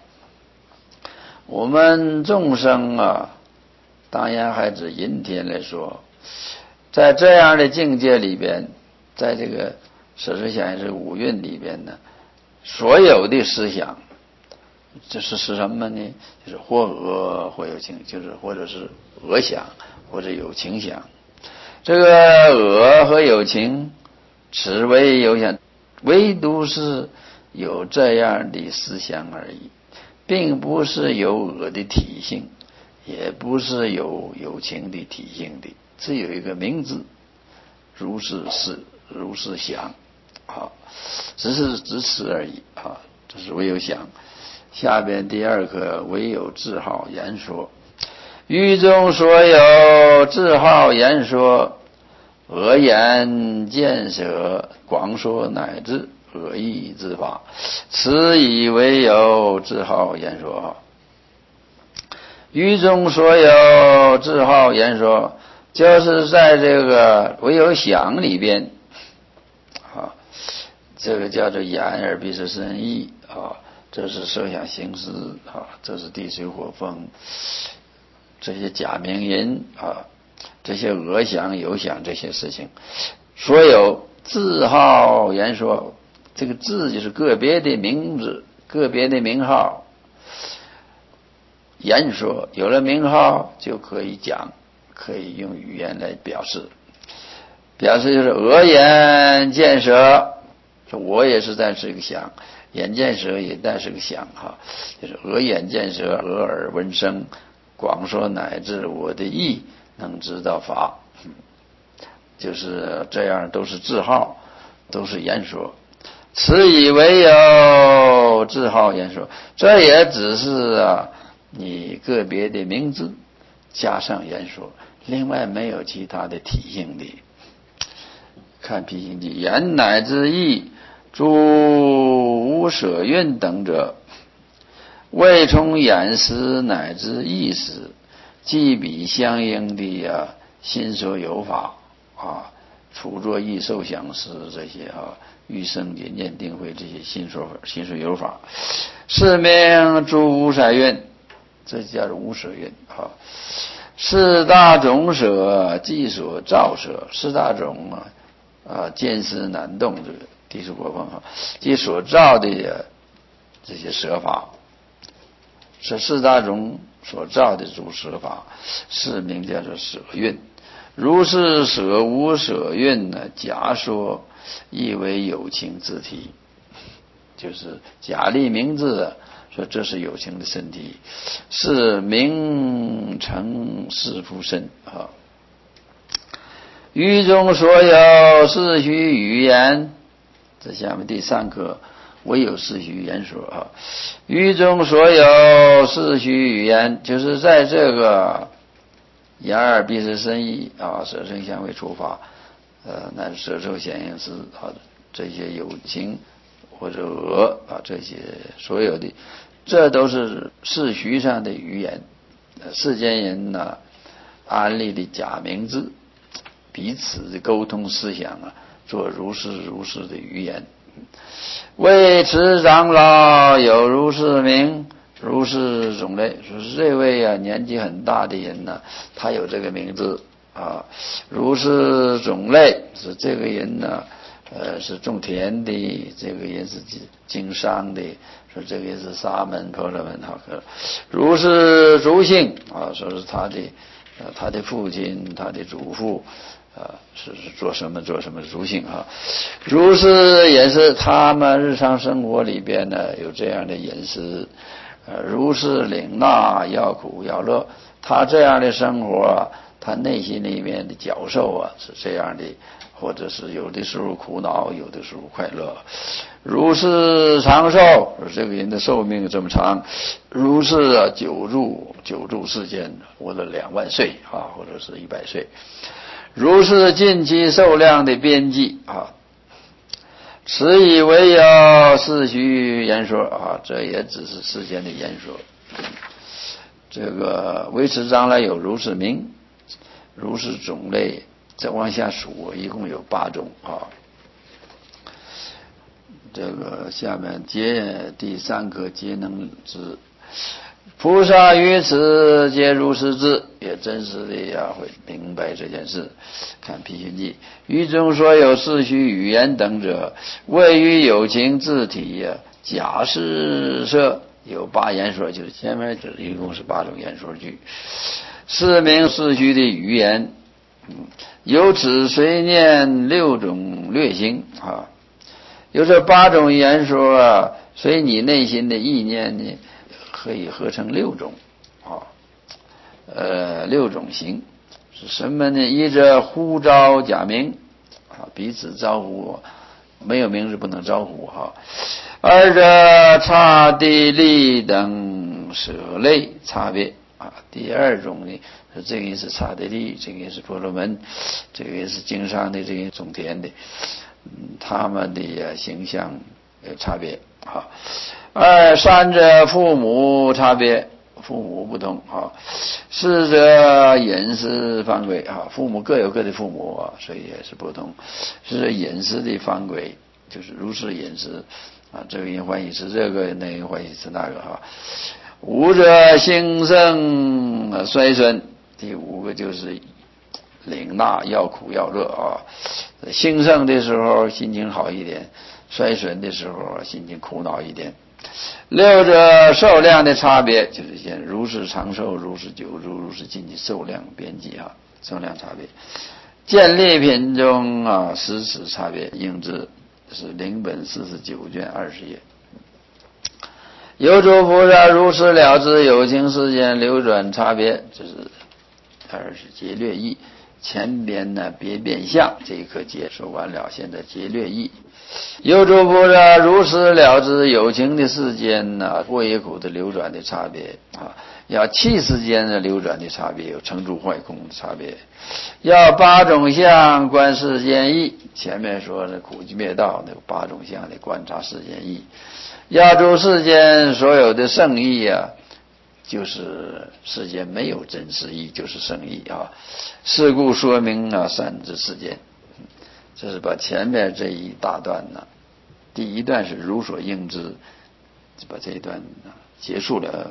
A: 我们众生当然还指阴天来说， 在这样的境界里边，在这个舍身想行识五蕴里边呢，所有的思想，这是什么呢？就是或恶或有情，就是或者是恶想或者有情想。这个恶和有情，此为有想，唯独是有这样的思想而已，并不是有恶的体性，也不是有情的体性的，只有一个名字，如是事，如是想，只此而已啊，这是唯有想。下边第二课，唯有智好言说。于中所有智好言说，恶言见舍，广说乃至恶意之法，此以为有智好言说。于中所有智好言说，就是在这个唯有想里边这个叫做眼耳鼻舌身意这是色想行识这是地水火风，这些假名音这些恶想有想这些事情，所有字号言说，这个字就是个别的名字，个别的名号。言说有了名号就可以讲，可以用语言来表示就是恶言见舍，我也是在是个想，眼见舌也但是个想就是恶眼见舌，恶耳闻声，广说乃至我的意能知道法，就是这样，都是字号，都是言说。此以为有字号言说，这也只是你个别的名字加上言说，另外没有其他的体性的。看辟行记，言乃至意，诸无舍蕴等者，未从眼识乃至意识，即彼相应的心所有法处作意受想识这些欲生也念定慧这些心所有法，是名诸无舍蕴，这叫做无舍蕴四大种舍即所造舍，四大种见思难动这个地水火风即所造的这些舍法，是四大种所造的诸舍法，是名叫做舍蕴。如是舍无舍蕴呢，假说亦为有情之体，就是假立名字说这是有情的身体，是名成是夫身于中所有是虚语言，这下面第三课，唯有是虚语言说于中所有是虚语言，就是在这个眼耳鼻舌身意色声香味触法乃至色受显应识这些有情或者恶这些所有的，这都是世虚上的语言，世间人安立的假名字，彼此的沟通思想做如是的语言。为持长老有如是名，如是种类，说是这位年纪很大的人他有这个名字如是种类，是这个人是种田的，这个人是经商的，说这个人是沙门婆罗门如是族姓说是他的父亲，他的祖父是做什么族姓如是也是他们日常生活里边有这样的饮食如是领纳要苦要乐，他这样的生活他内心里面的角受是这样的，或者是有的时候苦恼，有的时候快乐。如是长寿，这个人的寿命这么长，如是久住世间，活了2万岁或者是100岁。如是尽其寿量的边际此以为有是虚言说这也只是世间的言说。这个维持长老有如是名，如是种类，再往下数一共有8种这个下面第3课皆能知，菩萨于此皆如是知， 也真实的会明白这件事。看《批训记》，语中所有世虚语言等者，谓于有情自体假施设，有8言说，就是前面这一共是8种言说句，是名世虚的语言。由此随念6种略行有这8种言说随你内心的意念呢，可以合成6种6种行是什么呢？一者呼召假名彼此招呼，没有名字不能招呼二者差地利等舍类差别第2种呢，这个是刹帝利，这个是婆罗门，这个是经上的这个种田的，他们的形象差别3者父母差别，父母不同4者饮食方轨父母各有各的父母所以也是不同。是饮食的方轨，就是如是饮食这个人欢喜吃这个，那个人欢喜吃那个5者兴盛衰损，第5个就是领纳要苦要乐兴盛的时候心情好一点，衰损的时候心情苦恼一点。6者寿量的差别，就是现如是长寿，如是久住，如是尽其寿量边际寿量差别。建立品中实此差别，应知是领本49卷20页。有诸菩萨如是了知有情世间流转差别，这是20节略义。前边呢别变相这一课解说完了，现在节略义。有诸菩萨如是了知有情的世间过业苦的流转的差别要气世间的流转的差别，有成住坏空的差别，要8种相观世间义。前面说的苦集灭道那8种相的观察世间义，要诸世间所有的圣义就是世间没有真实义，就是圣义是故说明善知世间。这是把前面这一大段第一段是如所应知，就把这一段结束了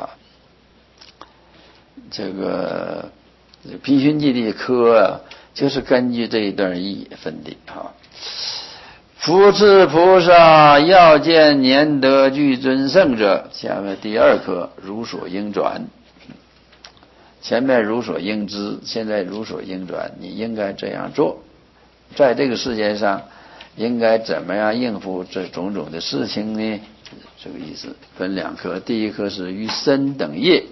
A: 这个批训记的科就是根据这一段义分的复次菩萨要见年德具尊胜者，下面第2课如所应转。前面如所应知，现在如所应转，你应该这样做，在这个世界上应该怎么样应付这种种的事情呢？这个意思。分2课，第1课是于身等业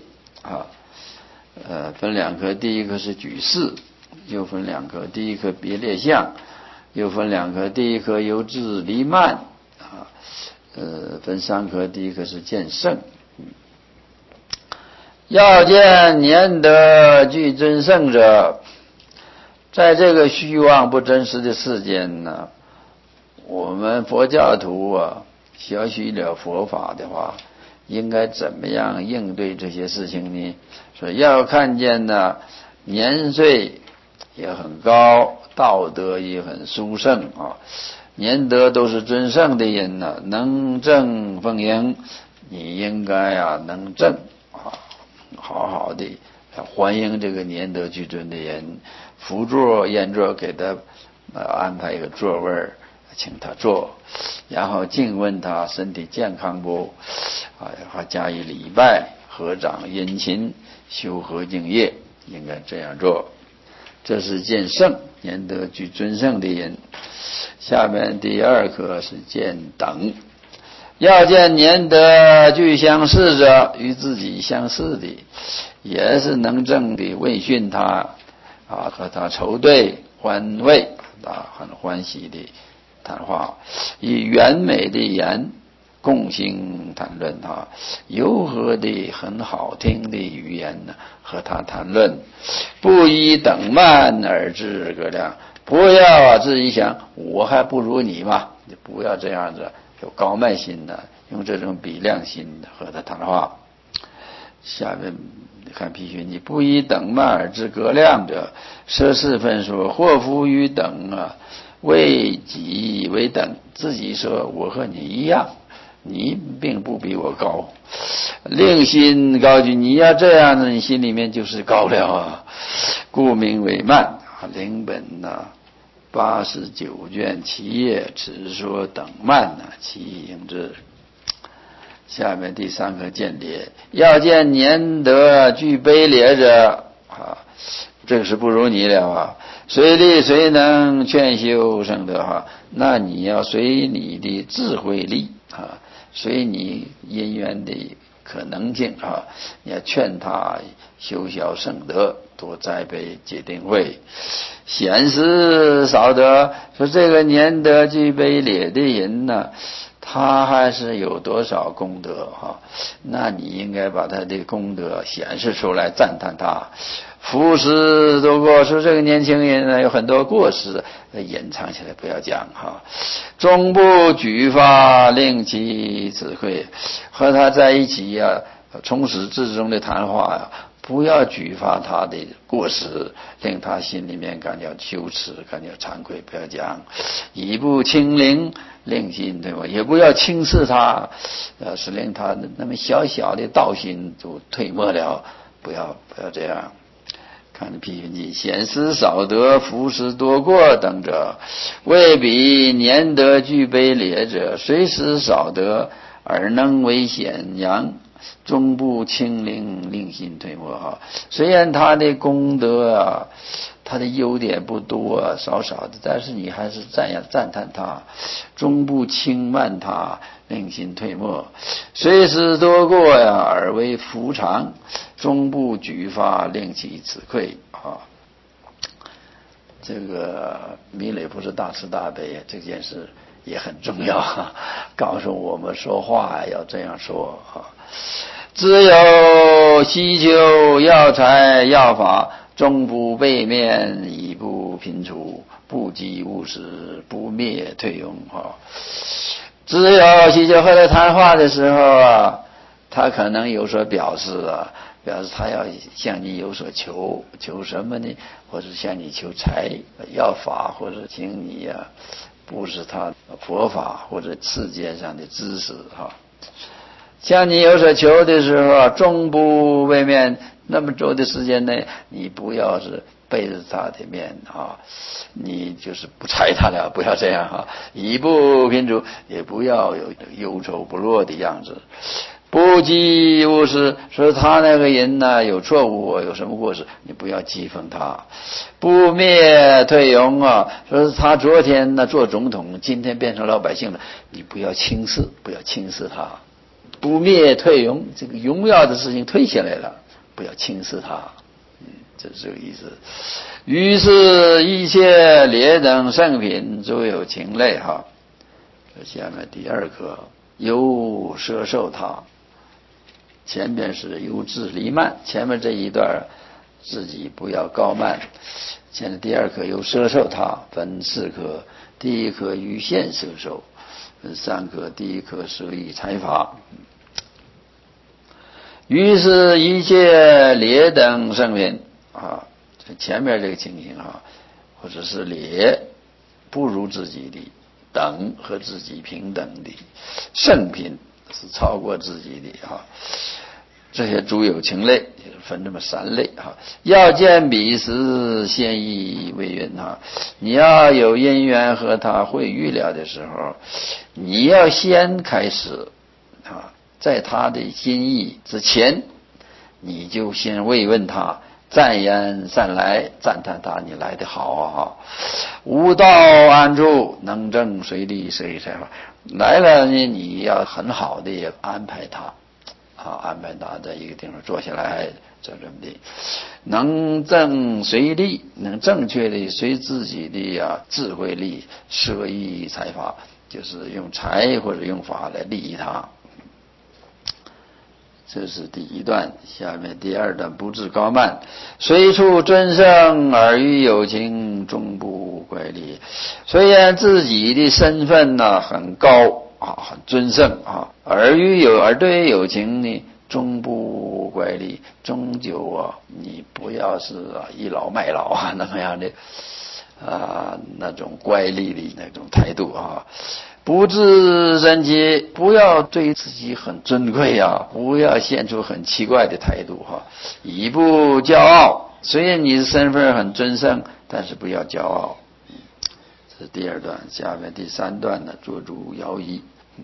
A: 分2课，第1课是举事，又分2课，第1课别列相，又分2课，第1课由智离慢分3课，第1课是见圣。要见年德具尊胜者，在这个虚妄不真实的世间我们佛教徒学习了佛法的话，应该怎么样应对这些事情呢？说要看见年岁也很高，道德也很殊胜年德都是尊胜的人能正奉迎，你应该能正好好的欢迎这个年德具尊的人，扶座宴座，给他安排一个座位请他坐，然后敬问他身体健康不还加以礼拜，合掌殷勤，修和敬业，应该这样做。这是见圣，年德具尊胜的人。下面第2课是见等。要见年德具相似者，与自己相似的，也是能正的问讯他和他筹对欢慰很欢喜的谈话，以圆美的言共行谈论柔和的很好听的语言和他谈论，不以等慢而自个量，不要自己想我还不如你嘛，不要这样子有高慢心用这种比量心和他谈话。下面看批训，你不以等慢而自个量者，奢侈分说，或夫于等为己为等，自己说我和你一样， 你并不比我高。令心高举，你要这样呢，你心里面就是高了啊。故名为慢。灵本89卷其页只说等慢其应之。下面第3个见劣，要见年德具卑劣者这个是不如你了啊。谁力谁能劝修圣德那你要随你的智慧力随你因缘的可能性你要劝他修小圣德，多栽培戒定慧。显示少德，说这个年德具卑劣的人呢，他还是有多少功德那你应该把他的功德显示出来，赞叹他。服食多过，说这个年轻人呢有很多过失，隐藏起来不要讲终不举发，令其自愧。和他在一起从始至终的谈话不要举发他的过失，令他心里面感觉羞耻，感觉惭愧，不要讲。以不轻凌，令心退没，也不要轻视他，是令他那么小小的道心就退没了，不要这样。看批评记，显思少德，服食多过等者，未比年德具卑劣者，虽施少德而能为显扬，终不轻凌，令心退没虽然他的功德他的优点不多少少的，但是你还是赞叹他，终不轻慢他，令心退没。虽施多过而为福长，终不举发，令其自愧这个弥勒不是大慈大悲，这件事也很重要告诉我们说话要这样说只有希求药材药法，终不背面，以不频出，不积务实，不灭退庸只有希求和他谈话的时候他可能有所表示表示他要向你有所求什么呢？或者向你求财要法，或者请你布施他佛法或者世界上的知识向你有所求的时候终不背面，那么久的时间内你不要是背着他的面你就是不睬他了，不要这样以不频出，也不要有忧愁不落的样子。不积务实，说他那个人有错误有什么过失，你不要讥讽他。不灭退庸说他昨天做总统，今天变成老百姓了，你不要轻视他。不灭退庸，这个荣耀的事情退下来了，不要轻视他这是这个意思。于是一切劣等圣品诸有情类下面第2课，由摄受他。前面是由自离慢，前面这一段自己不要高慢。现在第2课由摄受他，分4课，第1课于现摄受，分3课，第1课舍以财法。于是一切劣等圣品前面这个情形或者是劣不如自己的，等和自己平等的，圣品是超过自己的这些诸有情类分这么3类要见彼时，先以为缘你要有因缘和他会遇了的时候，你要先开始在他的心意之前，你就先慰问他，赞言善来，赞叹他你来得好无道安住，能正随力舍以财法。来了呢，你要很好的安排他安排他在一个地方坐下来，这么的能正随力，能正确的随自己的智慧力舍以财法，就是用财或者用法来利益他。这是第1段。下面第2段，不自高慢，随处尊胜，而于有情终不乖离。虽然自己的身份很高很尊胜而对于有情呢终不乖离，终究你不要是倚老卖老那么样的那种乖戾的那种态度不自珍惜，不要对自己很尊贵啊，不要现出很奇怪的态度哈。以不骄傲，虽然你的身份很尊盛，但是不要骄傲。这是第二段，下面第三段呢，做主摇曳。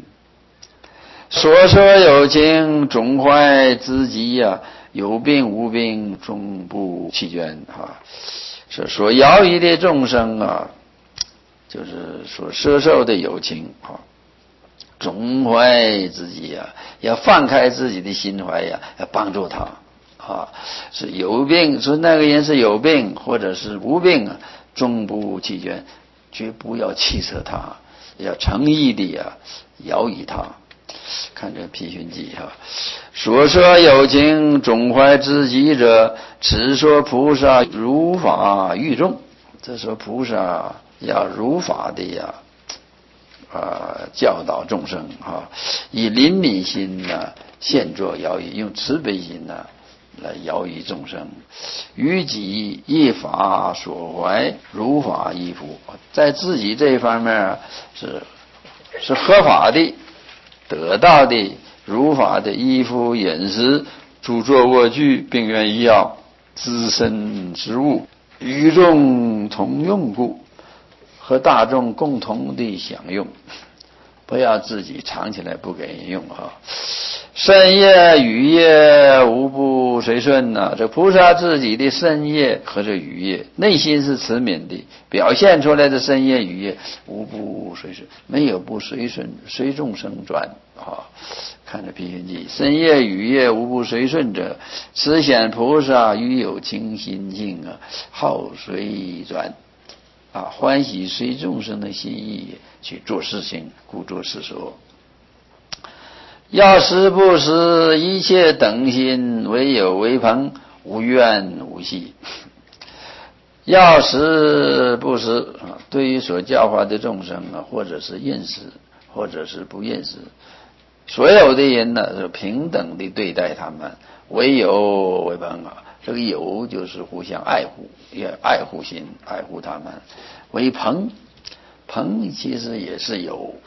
A: 所说有情，总怀自己呀，有病无病，终不弃捐啊。说摇曳的众生啊，就是说摄受的有情啊，总怀自己呀，要放开自己的心怀呀，要帮助他啊。是有病，说那个人是有病或者是无病啊，终不弃捐，绝不要弃舍他，要诚意的呀摇曳他。看这批训记哈，所说有情，总怀自己者，此说菩萨如法欲众。这说菩萨要如法的呀，教导众生啊，以怜悯心呢，现作摇曳，用慈悲心呢来摇曳众生。于己一法所怀，如法依服，在自己这一方面是合法的。得到的如法的衣服饮食著作卧具并愿医药自身之物与众同用故，和大众共同的享用，不要自己藏起来不给人用啊。身业语业无不随顺呐，这菩萨自己的身业和这语业，内心是慈悯的，表现出来的身业语业无不随顺，没有不随顺，随众生转啊。看着批评记，身业语业无不随顺者，此显菩萨于有情心性啊，好随转啊，欢喜随众生的心意去做事情，故作是说。要实不实，一切等心，唯有为朋，无怨无惜。要实不实对于所教化的众生啊，或者是认识，或者是不认识，所有的人呢是平等的对待他们，唯有为朋啊。这个有就是互相爱护，也爱护心，爱护他们。为朋，朋其实也是有。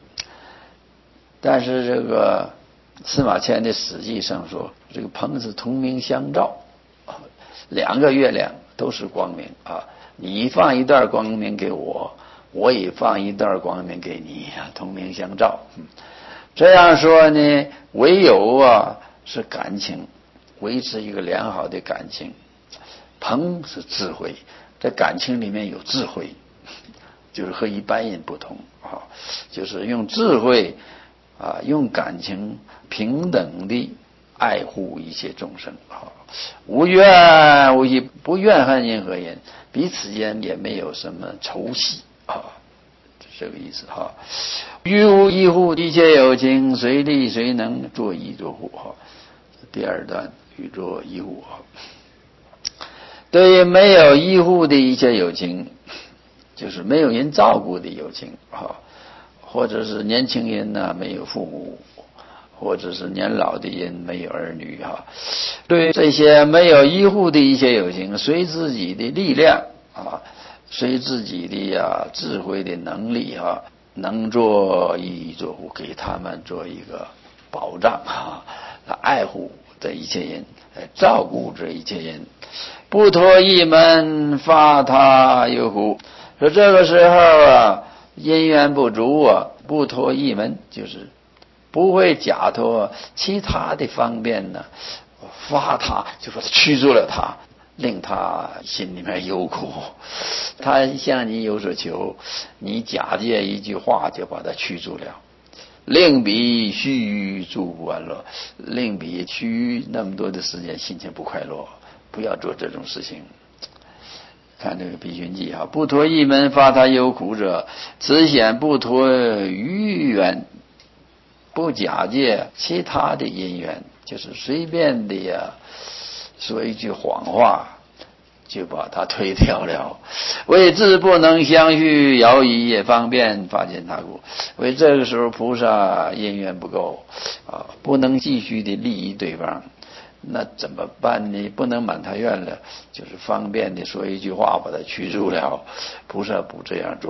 A: 但是这个司马迁的史记上说，这个朋是同明相照，两个月亮都是光明啊，你放一段光明给我，我也放一段光明给你，同明相照。这样说呢，唯有啊是感情，维持一个良好的感情。朋是智慧，在感情里面有智慧，就是和一般人不同啊，就是用智慧啊，用感情平等地爱护一切众生啊，无怨无惜，不怨恨任何人，彼此间也没有什么仇隙啊，这个意思哈。于无依护，一切有情，随力随能，作依作护哈。第二段与作依护哈。对于没有依护的一切有情，就是没有人照顾的有情哈。或者是年轻人呢没有父母，或者是年老的人没有儿女哈。对这些没有依护的一些有情，随自己的力量啊，随自己的智慧的能力啊，能做依作护，给他们做一个保障啊，爱护这一切人，照顾这一切人，不托一门，发他忧苦。说这个时候啊，因缘不足啊，不托一门，就是不会假托其他的方便呢，发他就说驱逐了他，令他心里面忧苦。他向你有所求，你假借一句话就把他驱逐了，令彼须诸不安乐，令彼须那么多的时间心情不快乐，不要做这种事情。看这个必须记哈，不托一门，发他忧苦者，此显不托余缘，不假借其他的因缘，就是随便的说一句谎话就把它推掉了。为自不能相续，摇曳也方便发现他故。为这个时候菩萨因缘不够啊，不能继续的利益对方，那怎么办呢？不能满他愿了，就是方便的说一句话把他驱逐了。菩萨不这样做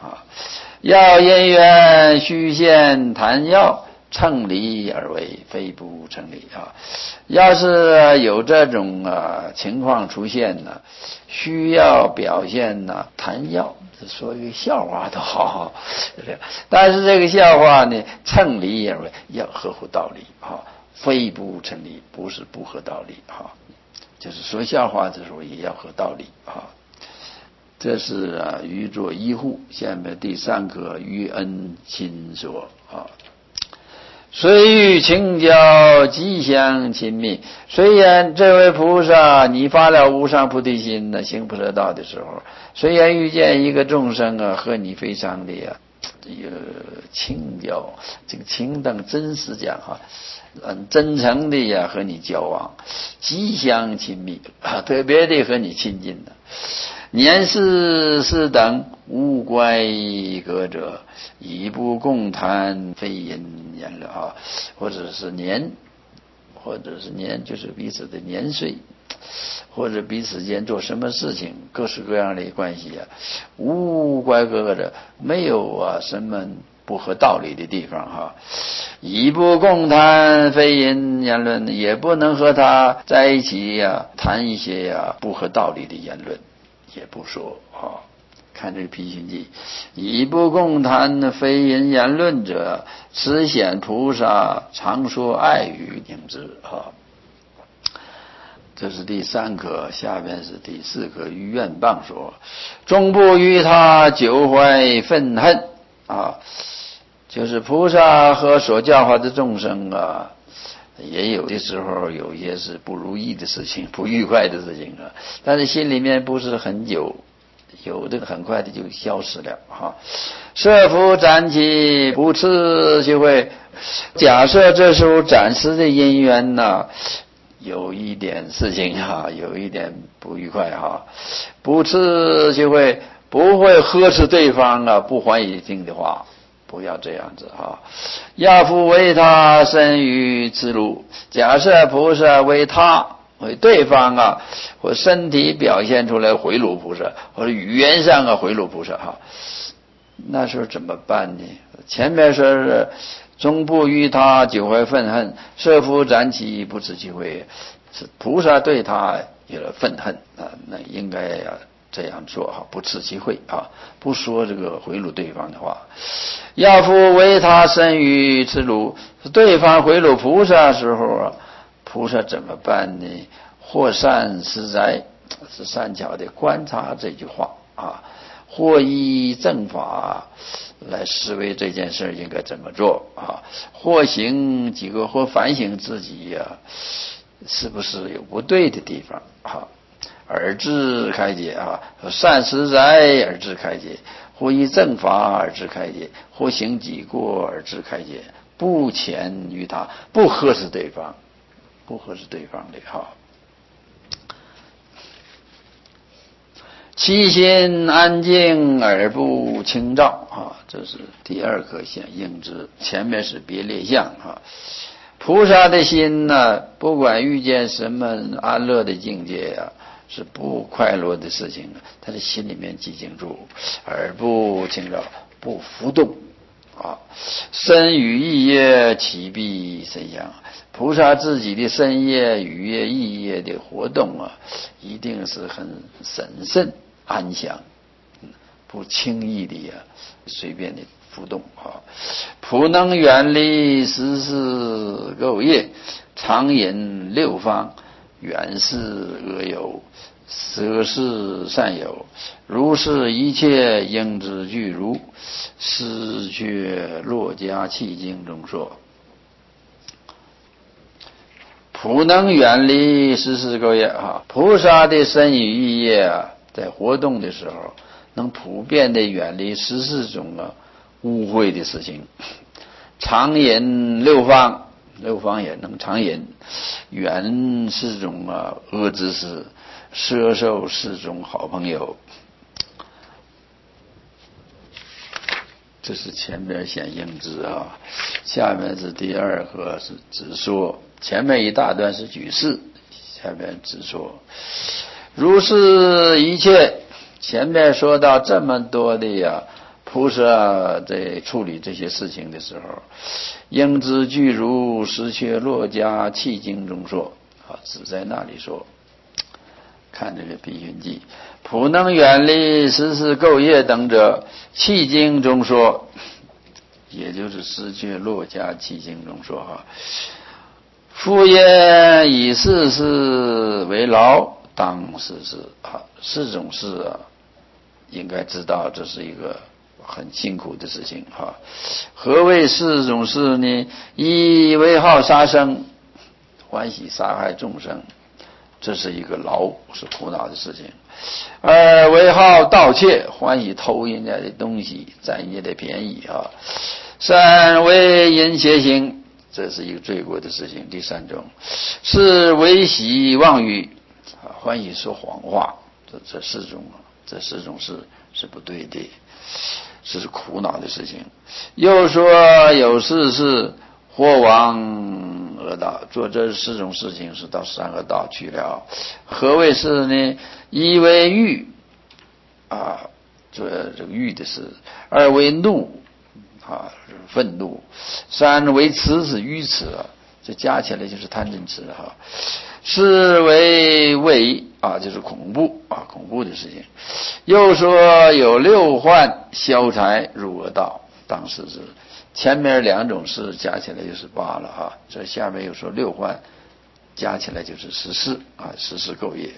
A: 啊。要因缘虚现谈要，乘理而为，非不成理啊。要是有这种情况出现呢，需要表现呢谈要，说一个笑话都好，但是这个笑话呢，乘理而为，要合乎道理啊，非不成理，不是不合道理啊。就是说笑话的时候也要合道理啊。这是欲作依护。下面第三个欲恩亲说啊。虽欲情交，吉祥亲密。虽然这位菩萨你发了无上菩提心呢，行菩萨道的时候，虽然遇见一个众生和你非常的情交，这个情等真实讲真诚的和你交往，吉祥亲密，特别的和你亲近的。年事等无乖隔者，以不共谈，非因言论啊，或者是年就是彼此的年岁，或者彼此间做什么事情，各式各样的关系无乖隔者，没有什么不合道理的地方以不共谈，非因言论，也不能和他在一起谈一些不合道理的言论，也不说看这个毗行记，以不共谈，非因言论者，此显菩萨常说爱语应之这是第三课。下边是第四课。于愿谤说，终不与他久怀愤恨就是菩萨和所教化的众生也有的时候有一些是不如意的事情，不愉快的事情但是心里面不是很久，有的很快的就消失了设伏暂起，不次就会。假设这时候暂时的因缘有一点事情有一点不愉快不次就会，不会呵斥对方不欢喜听的话，不要这样子要复为他身于此路。假设菩萨为对方或身体表现出来回路菩萨，或者语言上回路菩萨那时候怎么办呢？前面说是终不与他久怀愤恨，设伏暂起，不次机会，是菩萨对他有了愤恨那应该这样做不次机会不说这个回路对方的话。要复为他身于此路，对方回路菩萨时候菩萨怎么办呢？或善思哉，是善巧的观察这句话或依正法来思维这件事应该怎么做或行几个，或反省自己是不是有不对的地方而知开解善思哉而知开解，或依正法而知开解，或行己过而知开解，不前于他，不呵斥对方的其心安静而不轻躁这是第二课显应之。前面是别列相菩萨的心不管遇见什么安乐的境界是不快乐的事情他的心里面寂静住，而不轻躁，不浮动身语意业其必身相。菩萨自己的身业语业意业的活动一定是很审慎安详，不轻易的随便的浮动普能远离十事垢业，常引六方，远视恶友，舍事善友，如是一切应知具如。诗却洛迦契经中说，普能远离十事垢业菩萨的身语意业在活动的时候能普遍的远离十事种污秽的事情，常引六方也能常引，远四种恶知识，摄受四种好朋友。这是前面显应之下面是第二课是直说。前面一大段是举事，下面直说。如是一切，前面说到这么多的菩萨在处理这些事情的时候，应知具如十阙洛迦契经中说只在那里说。看这个比云记，普能远离十事垢业等者，契经中说，也就是十阙洛迦契经中说夫言以世事为劳，当世事四种事应该知道这是一个很辛苦的事情何谓四种事呢？一为好杀生，欢喜杀害众生，这是一个劳，是苦恼的事情。二为好盗窃，欢喜偷人家的东西，占人家的便宜三为淫邪行，这是一个罪过的事情。第三种是为喜妄语欢喜说谎话，这四种事是不对的，这是苦恼的事情。又说有事是或往恶道，做这四种事情是到三恶道去了。何谓是呢？一为欲做这个欲的事；二为怒愤怒；三为痴是愚痴这加起来就是贪嗔痴四为畏就是恐怖恐怖的事情。又说有六患消财入恶道，当时是前面两种事加起来就是8了这下面又说六患加起来就是14十事垢业。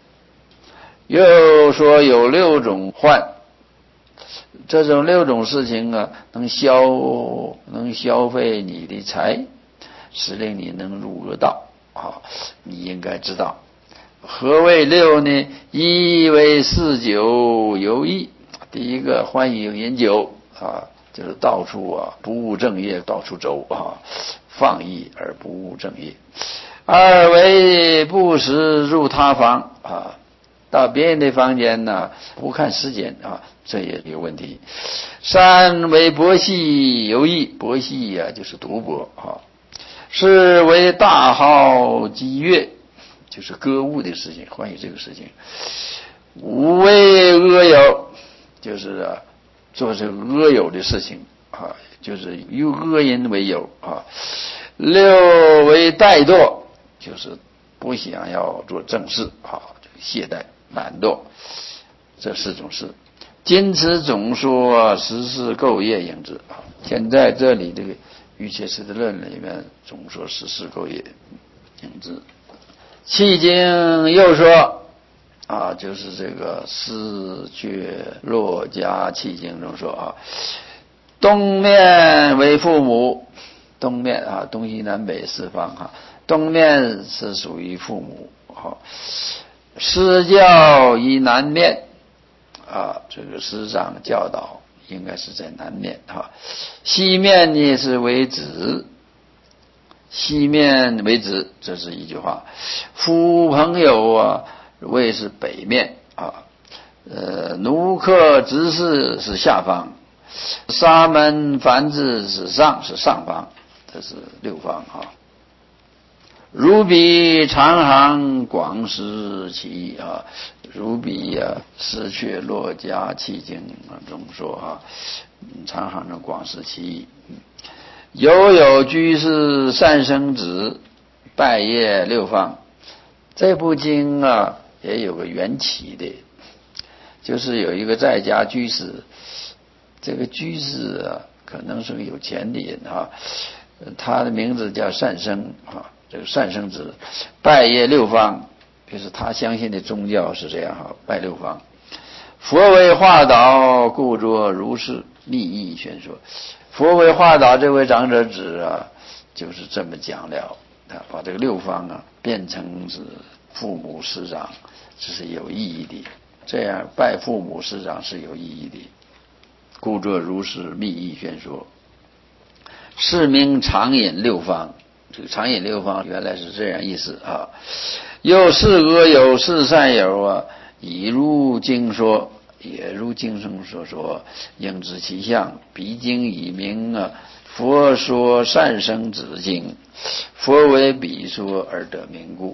A: 又说有6种患，这种6种事情能消费你的财，使令你能入恶道你应该知道。何谓6呢？一为嗜酒游逸，第一个欢喜饮酒就是到处不务正业，到处走放逸而不务正业。二为不时入他房到别人的房间不看时间这也有问题。三为博戏游逸，博戏就是赌博四为大好激乐，就是歌舞的事情，欢喜这个事情。五为恶友，就是做这个恶友的事情就是以恶人为友六为怠惰，就是不想要做正事懈怠懒惰，这4种事。今此总说十事垢业应知现在这里这个瑜伽师的论里面总说十事垢业应知。契经又说就是这个十阙洛迦契经中说东面为父母，东面东西南北四方东面是属于父母施教以南面这个师长教导应该是在南面西面呢是为子，西面为子，这是一句话。夫朋友谓是北面奴客执事是下方，沙门梵志是上方，这是6方如彼长行广施其意如彼十阙洛迦契经中说长行中广施其意。有居士善生子，拜谒6方。这部经也有个缘起的，就是有一个在家居士，这个居士可能是个有钱的人他的名字叫善生这个善生子拜谒6方，就是他相信的宗教是这样拜6方。佛为化导，故作如是密意宣说。佛为化导，这位长者指就是这么讲了把这个6方变成是父母师长，这是有意义的，这样拜父母师长是有意义的。故作如是密意宣说，是名常引6方。这个常引6方原来是这样意思又是恶友是善友已如经说，也如经中所说，应知其相。彼经已明佛说善生子经，佛为彼说而得名故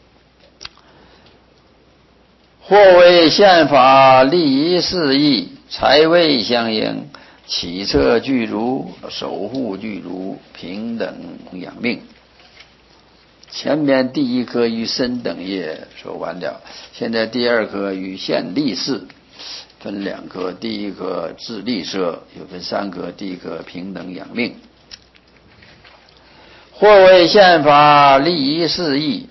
A: 或为宪法利益事义， 财位相应，起策具足，守护具足，平等养命。前面第一科与身等业说完了，现在第二科与现立事分两科，第一科自立社，又分三科，第一科平等养命。或为宪法立仪事义，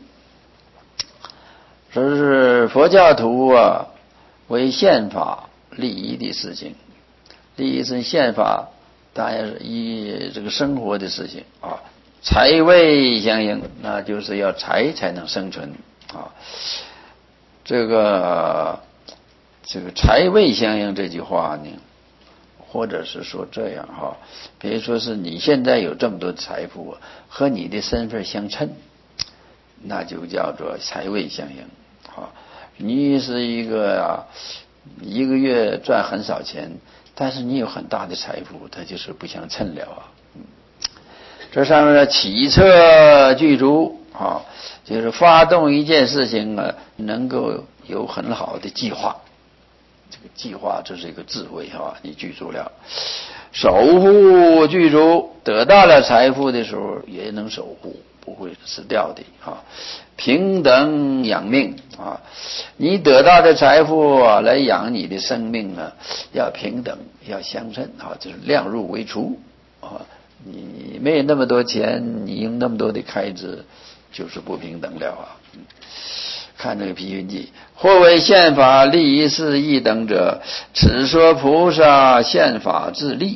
A: 这是佛教徒为宪法立仪的事情。立仪是宪法，当然是以这个生活的事情啊。财位相应，那就是要财才能生存啊。这个财位相应这句话呢，或者是说这样哈，比如说是你现在有这么多财富和你的身份相称，那就叫做财位相应啊。你是一个月赚很少钱，但是你有很大的财富，它就是不相称了啊。这上面的起策具足啊，就是发动一件事情能够有很好的计划。这个计划这是一个智慧你具足了。守护具足，得到了财富的时候也能守护，不会失掉的平等养命你得到的财富来养你的生命要平等，要相称就是量入为出你没有那么多钱，你用那么多的开支，就是不平等了看这个批云记，或为宪法立仪事义等者，此说菩萨宪法自立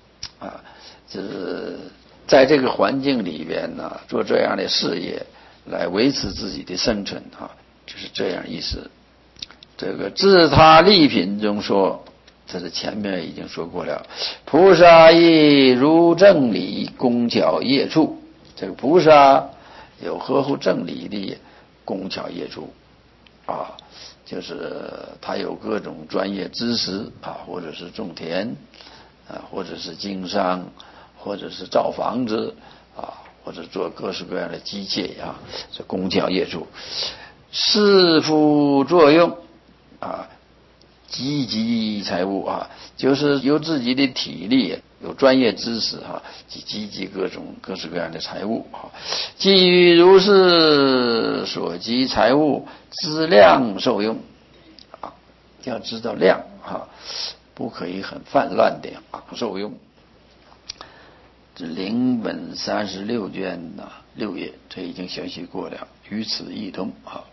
A: 就是在这个环境里边做这样的事业来维持自己的生存就是这样意思。这个自他利品中说，这是前面已经说过了，菩萨亦如正理，工巧业处。这个菩萨有合乎正理的工巧业处就是他有各种专业知识或者是种田或者是经商，或者是造房子或者做各式各样的机械这工巧业处。弑父作用积极财物就是有自己的体力，有专业知识积极各式各样的财物基于如是所及财物，知量受用要知道量不可以很泛滥的受用。这灵本36卷6页，这已经学习过了，与此异同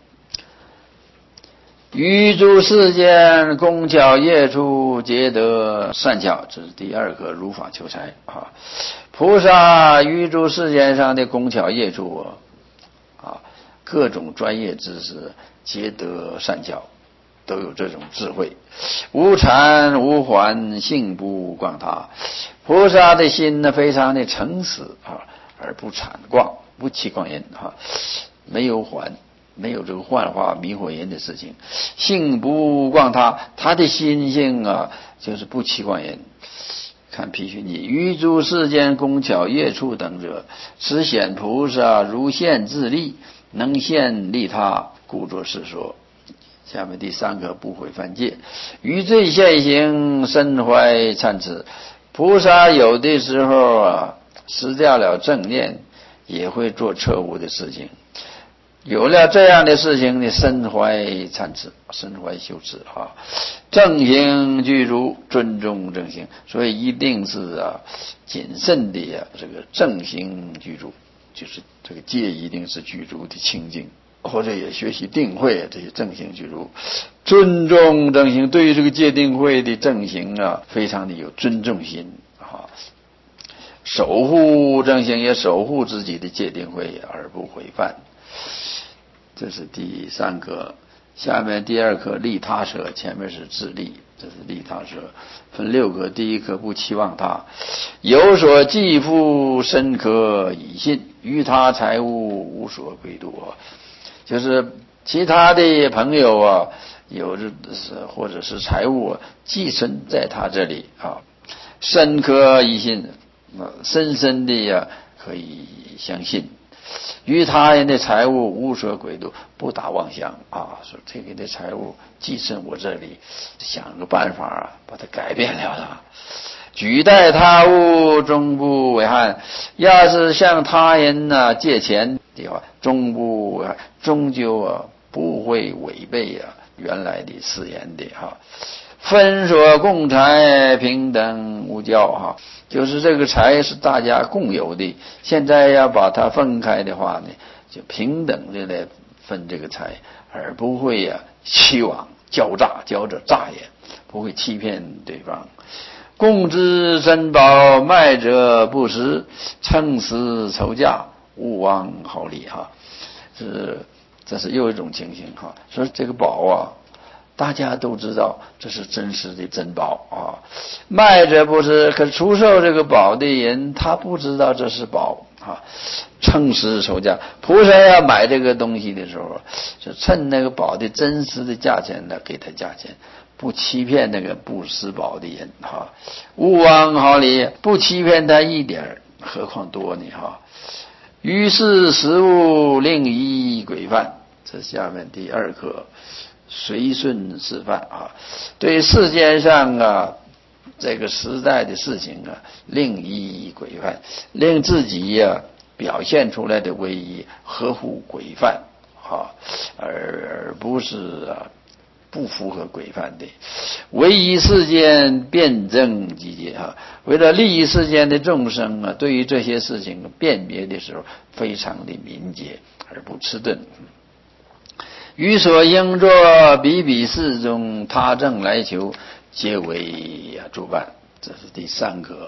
A: 于诸世间工巧业处，皆得善巧，这是第二个如法求财菩萨于诸世间上的工巧业处各种专业知识皆得善巧，都有这种智慧。无谄无还，性不谤他。菩萨的心非常的诚实而不谄妄，不欺诳人没有还，没有这个幻化迷惑人的事情。性不谤他，他的心性就是不欺诳人。看批须记，于诸世间工巧业处等者，此显菩萨如现自利，能现利他，故作是说。下面第三个不毁犯戒，于罪现行，身怀忏耻。菩萨有的时候失掉了正念，也会做错误的事情。有了这样的事情呢，身怀忏耻，身怀羞耻正行具足，尊重正行，所以一定是谨慎的这个正行具足，就是这个戒一定是具足的清净，或者也学习定慧这些正行具足，尊重正行，对于这个戒定慧的正行非常的有尊重心守护正行，也守护自己的戒定慧而不毁犯。这是第三课。下面第二课利他舍，前面是自利，这是利他舍，分6课。第一课不期望他，有所寄付，深可以信，于他财物无所归度就是其他的朋友有或者是财物寄存在他这里深可以信，深深的可以相信。 于他人的财物无所归度，不打妄想啊，说这个的财物寄生我这里，想个办法啊，把它改变了它。举代他物终不为憾，要是向他人借钱的话，终究不会违背原来的誓言的哈。分所共财，平等无交就是这个财是大家共有的，现在要把它分开的话呢，就平等的来分这个财，而不会欺罔交着诈也，不会欺骗对方。共之珍宝，卖者不实，称实筹价，勿忘好礼这是又一种情形说这个宝大家都知道这是真实的珍宝卖者不是，可是出售这个宝的人他不知道这是宝称实筹价，菩萨要买这个东西的时候，就趁那个宝的真实的价钱给他价钱，不欺骗那个不施宝的人勿忘好礼，不欺骗他一点，何况多呢于是食物另依规范，这下面第二课随顺示范对世间上这个时代的事情另依规范，令自己表现出来的威仪合乎规范而不是不符合规范的。唯以世间辩证集结为了利益世间的众生对于这些事情辨别的时候非常的敏捷而不迟钝。于所应作，比比事中，他正来求，皆为诸办。这是第三个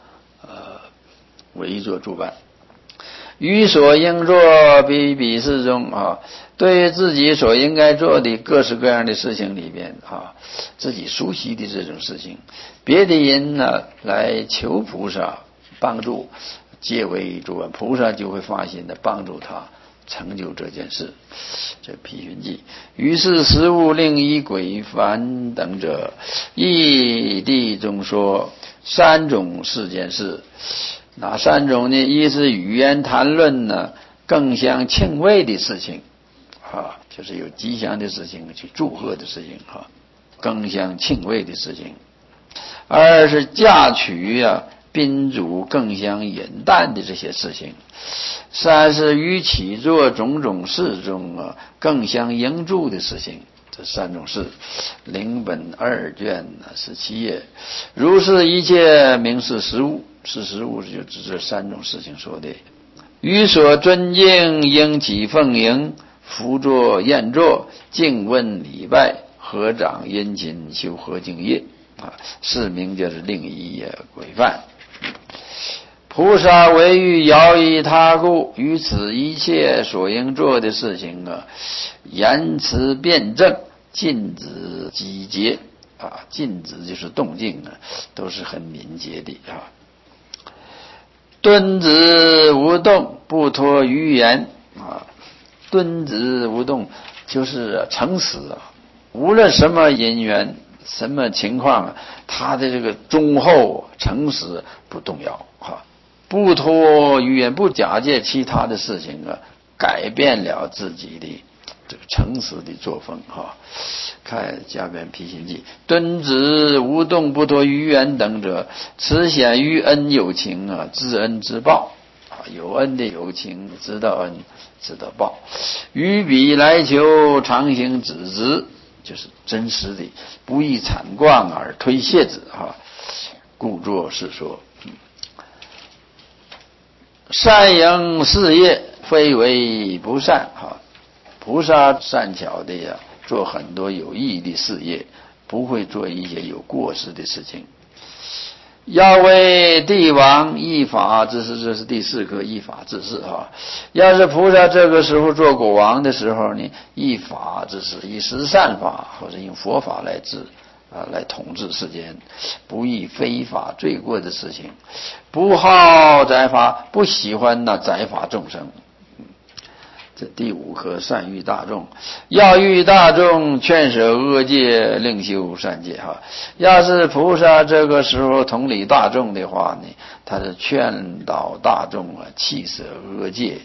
A: 为作诸办。于所应作，比比事中对于自己所应该做的各式各样的事情里边自己熟悉的这种事情，别的人来求菩萨帮助，皆为诸办，菩萨就会发心的帮助他成就这件事。这批云记，于是食物另依规范等者，义谛中说三种世间事。哪三种呢？一是语言谈论更相庆慰的事情就是有吉祥的事情，去祝贺的事情更相庆慰的事情。二是嫁娶宾主更相饮淡的这些事情。三是于起作种种事中更相应助的事情。这三种事，领本2卷17页。如是一切名是实物，是实物就指这三种事情说的。于所尊敬，应起奉迎，辅佐宴坐，敬问礼拜，合掌殷勤，修和敬业是名就是另一规范。菩萨为欲摇移他故，于此一切所应做的事情言辞辩证，禁止机节禁止就是动静都是很敏捷的敦直无动，不脱于言敦直无动就是诚实无论什么因缘什么情况他的这个忠厚诚实不动摇不脱于言，不假借其他的事情改变了自己的这个诚实的作风看下面批心记，敦直无动，不脱于言等者，此显于恩有情知恩知报有恩的有情，知道恩知道报。于彼来求，常行止之，就是真实的，不以惨况而推卸之故作是说。善营事业，非为不善菩萨善巧的做很多有意义的事业，不会做一些有过失的事情。要为帝王依法之事，这是第4课依法之事要是菩萨这个时候做国王的时候呢，依法之事，以十善法或者用佛法来治来统治世间，不以非法罪过的事情，不好宰法，不喜欢宰法众生。这第5课善欲大众，要欲大众，劝舍恶戒，另修善戒要是菩萨这个时候统理大众的话呢，他是劝导大众弃舍恶戒，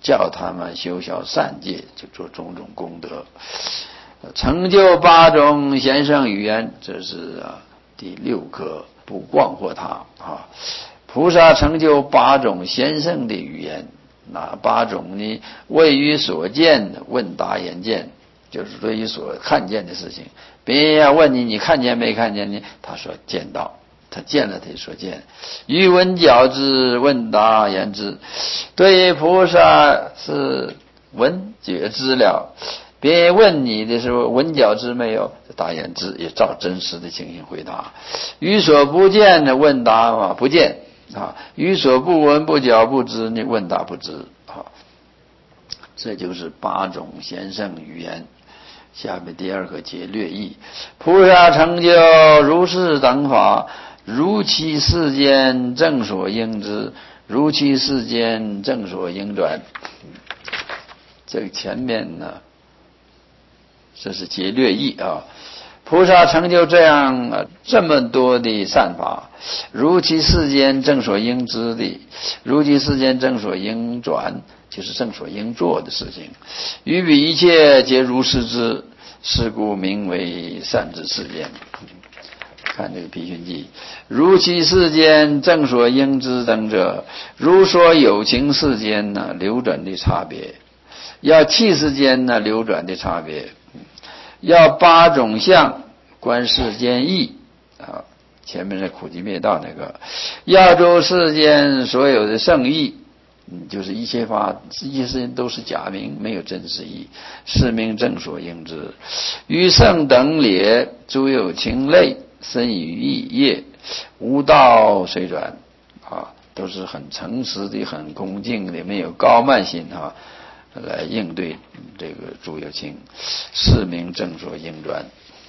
A: 教他们修小善戒，就做种种功德，成就8种贤圣语言，这是第6课，不忘惑他菩萨成就8种贤圣的语言，哪8种呢？位于所见的问答言见，就是对于所看见的事情，别人要问你，你看见没看见呢？他说见到，他见了，他就说见。语闻觉知，问答言知，对于菩萨是闻觉知了，别人问你的时候，闻觉知没有？答言知，也照真实的情形回答。语所不见的问答不见语所不闻不觉不知，你问答不知这就是8种贤圣语言。下面第2个解略义，菩萨成就如是等法，如其世间正所应知，如其世间正所应转。这个前面呢，这是解略义菩萨成就这么多的善法，如其世间正所应知的，如其世间正所应转，就是正所应做的事情，于彼一切皆如是知，是故名为善知世间。看这个毗熏记，如其世间正所应知等者，如说有情世间流转的差别，要气世间流转的差别，要8种相观世间义前面是苦集灭道那个，要周世间所有的圣义，就是一切法一切事情都是假名，没有真实义，是名正所应知。于圣等列，诸有情类，身语意业，无道随转都是很诚实的，很恭敬的，没有高慢心来应对这个诸有情，是名正所应转。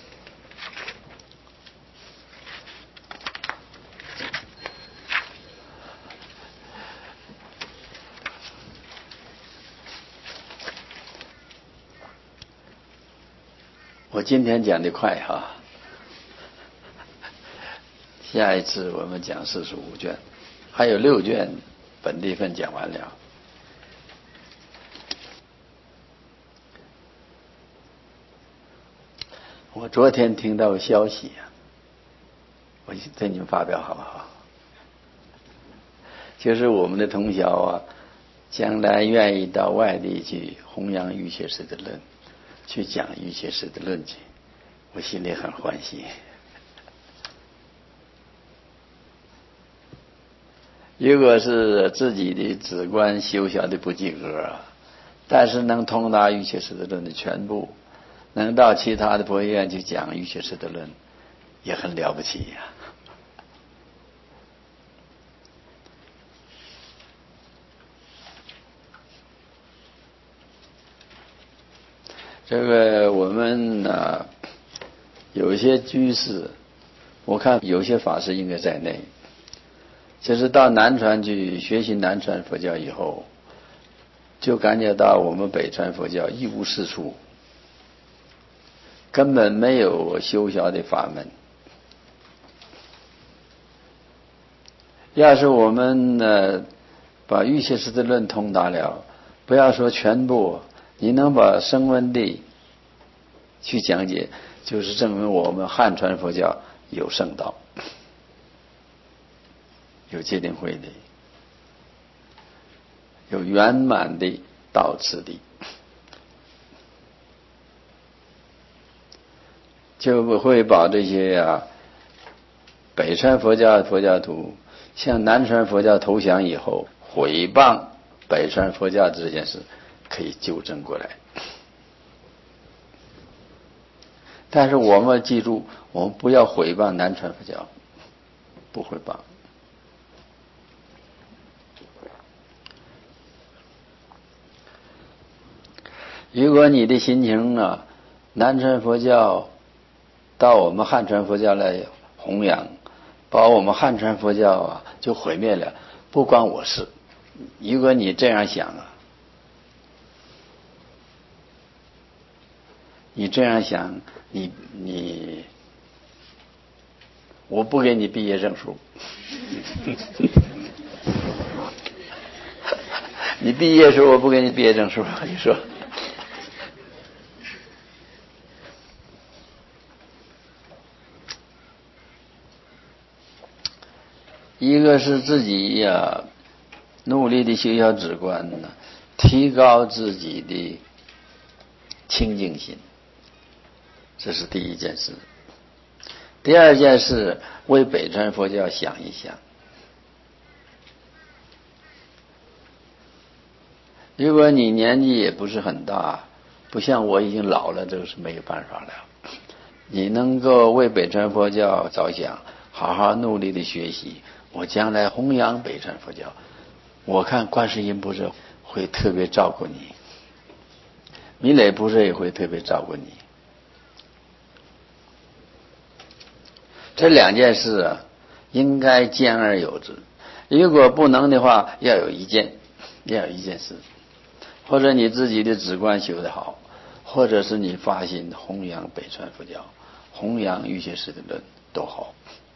A: 我今天讲得快下一次我们讲45卷，还有6卷本地分讲完了。我昨天听到消息我对你们发表好不好？就是我们的同学将来愿意到外地去弘扬瑜伽师的论，去讲瑜伽师的论去，我心里很欢喜。如果是自己的止观修学的不及格但是能通达瑜伽师的论的全部，能到其他的博学院去讲瑜伽师的论，也很了不起这个我们有一些居士，我看有些法师应该在内，就是到南传去学习南传佛教以后，就感觉到我们北传佛教一无是处，根本没有修学的法门。要是我们把瑜伽师的论通达了，不要说全部，你能把声闻地去讲解，就是证明我们汉传佛教有圣道，有戒定慧的，有圆满的道次第，就不会把这些北传佛教徒向南传佛教投降以后毁谤北传佛教这件事可以纠正过来。但是我们记住，我们不要毁谤南传佛教，不毁谤。如果你的心情南传佛教到我们汉传佛教来弘扬，把我们汉传佛教就毁灭了，不关我事。如果你这样想你这样想，我不给你毕业证书。 你毕业时候我不给你毕业证书，你说？一个是自己呀，努力的修小止观呢，提高自己的清净心，这是第一件事。第二件事，为北传佛教想一想。如果你年纪也不是很大，不像我已经老了，这个是没有办法了。你能够为北传佛教着想，好好努力的学习，我将来弘扬北传佛教，我看观世音菩萨会特别照顾你，弥勒菩萨也会特别照顾你。这两件事啊，应该兼而有之。如果不能的话，要有一件事，或者你自己的止观修得好，或者是你发心弘扬北传佛教，弘扬瑜伽师的论都好。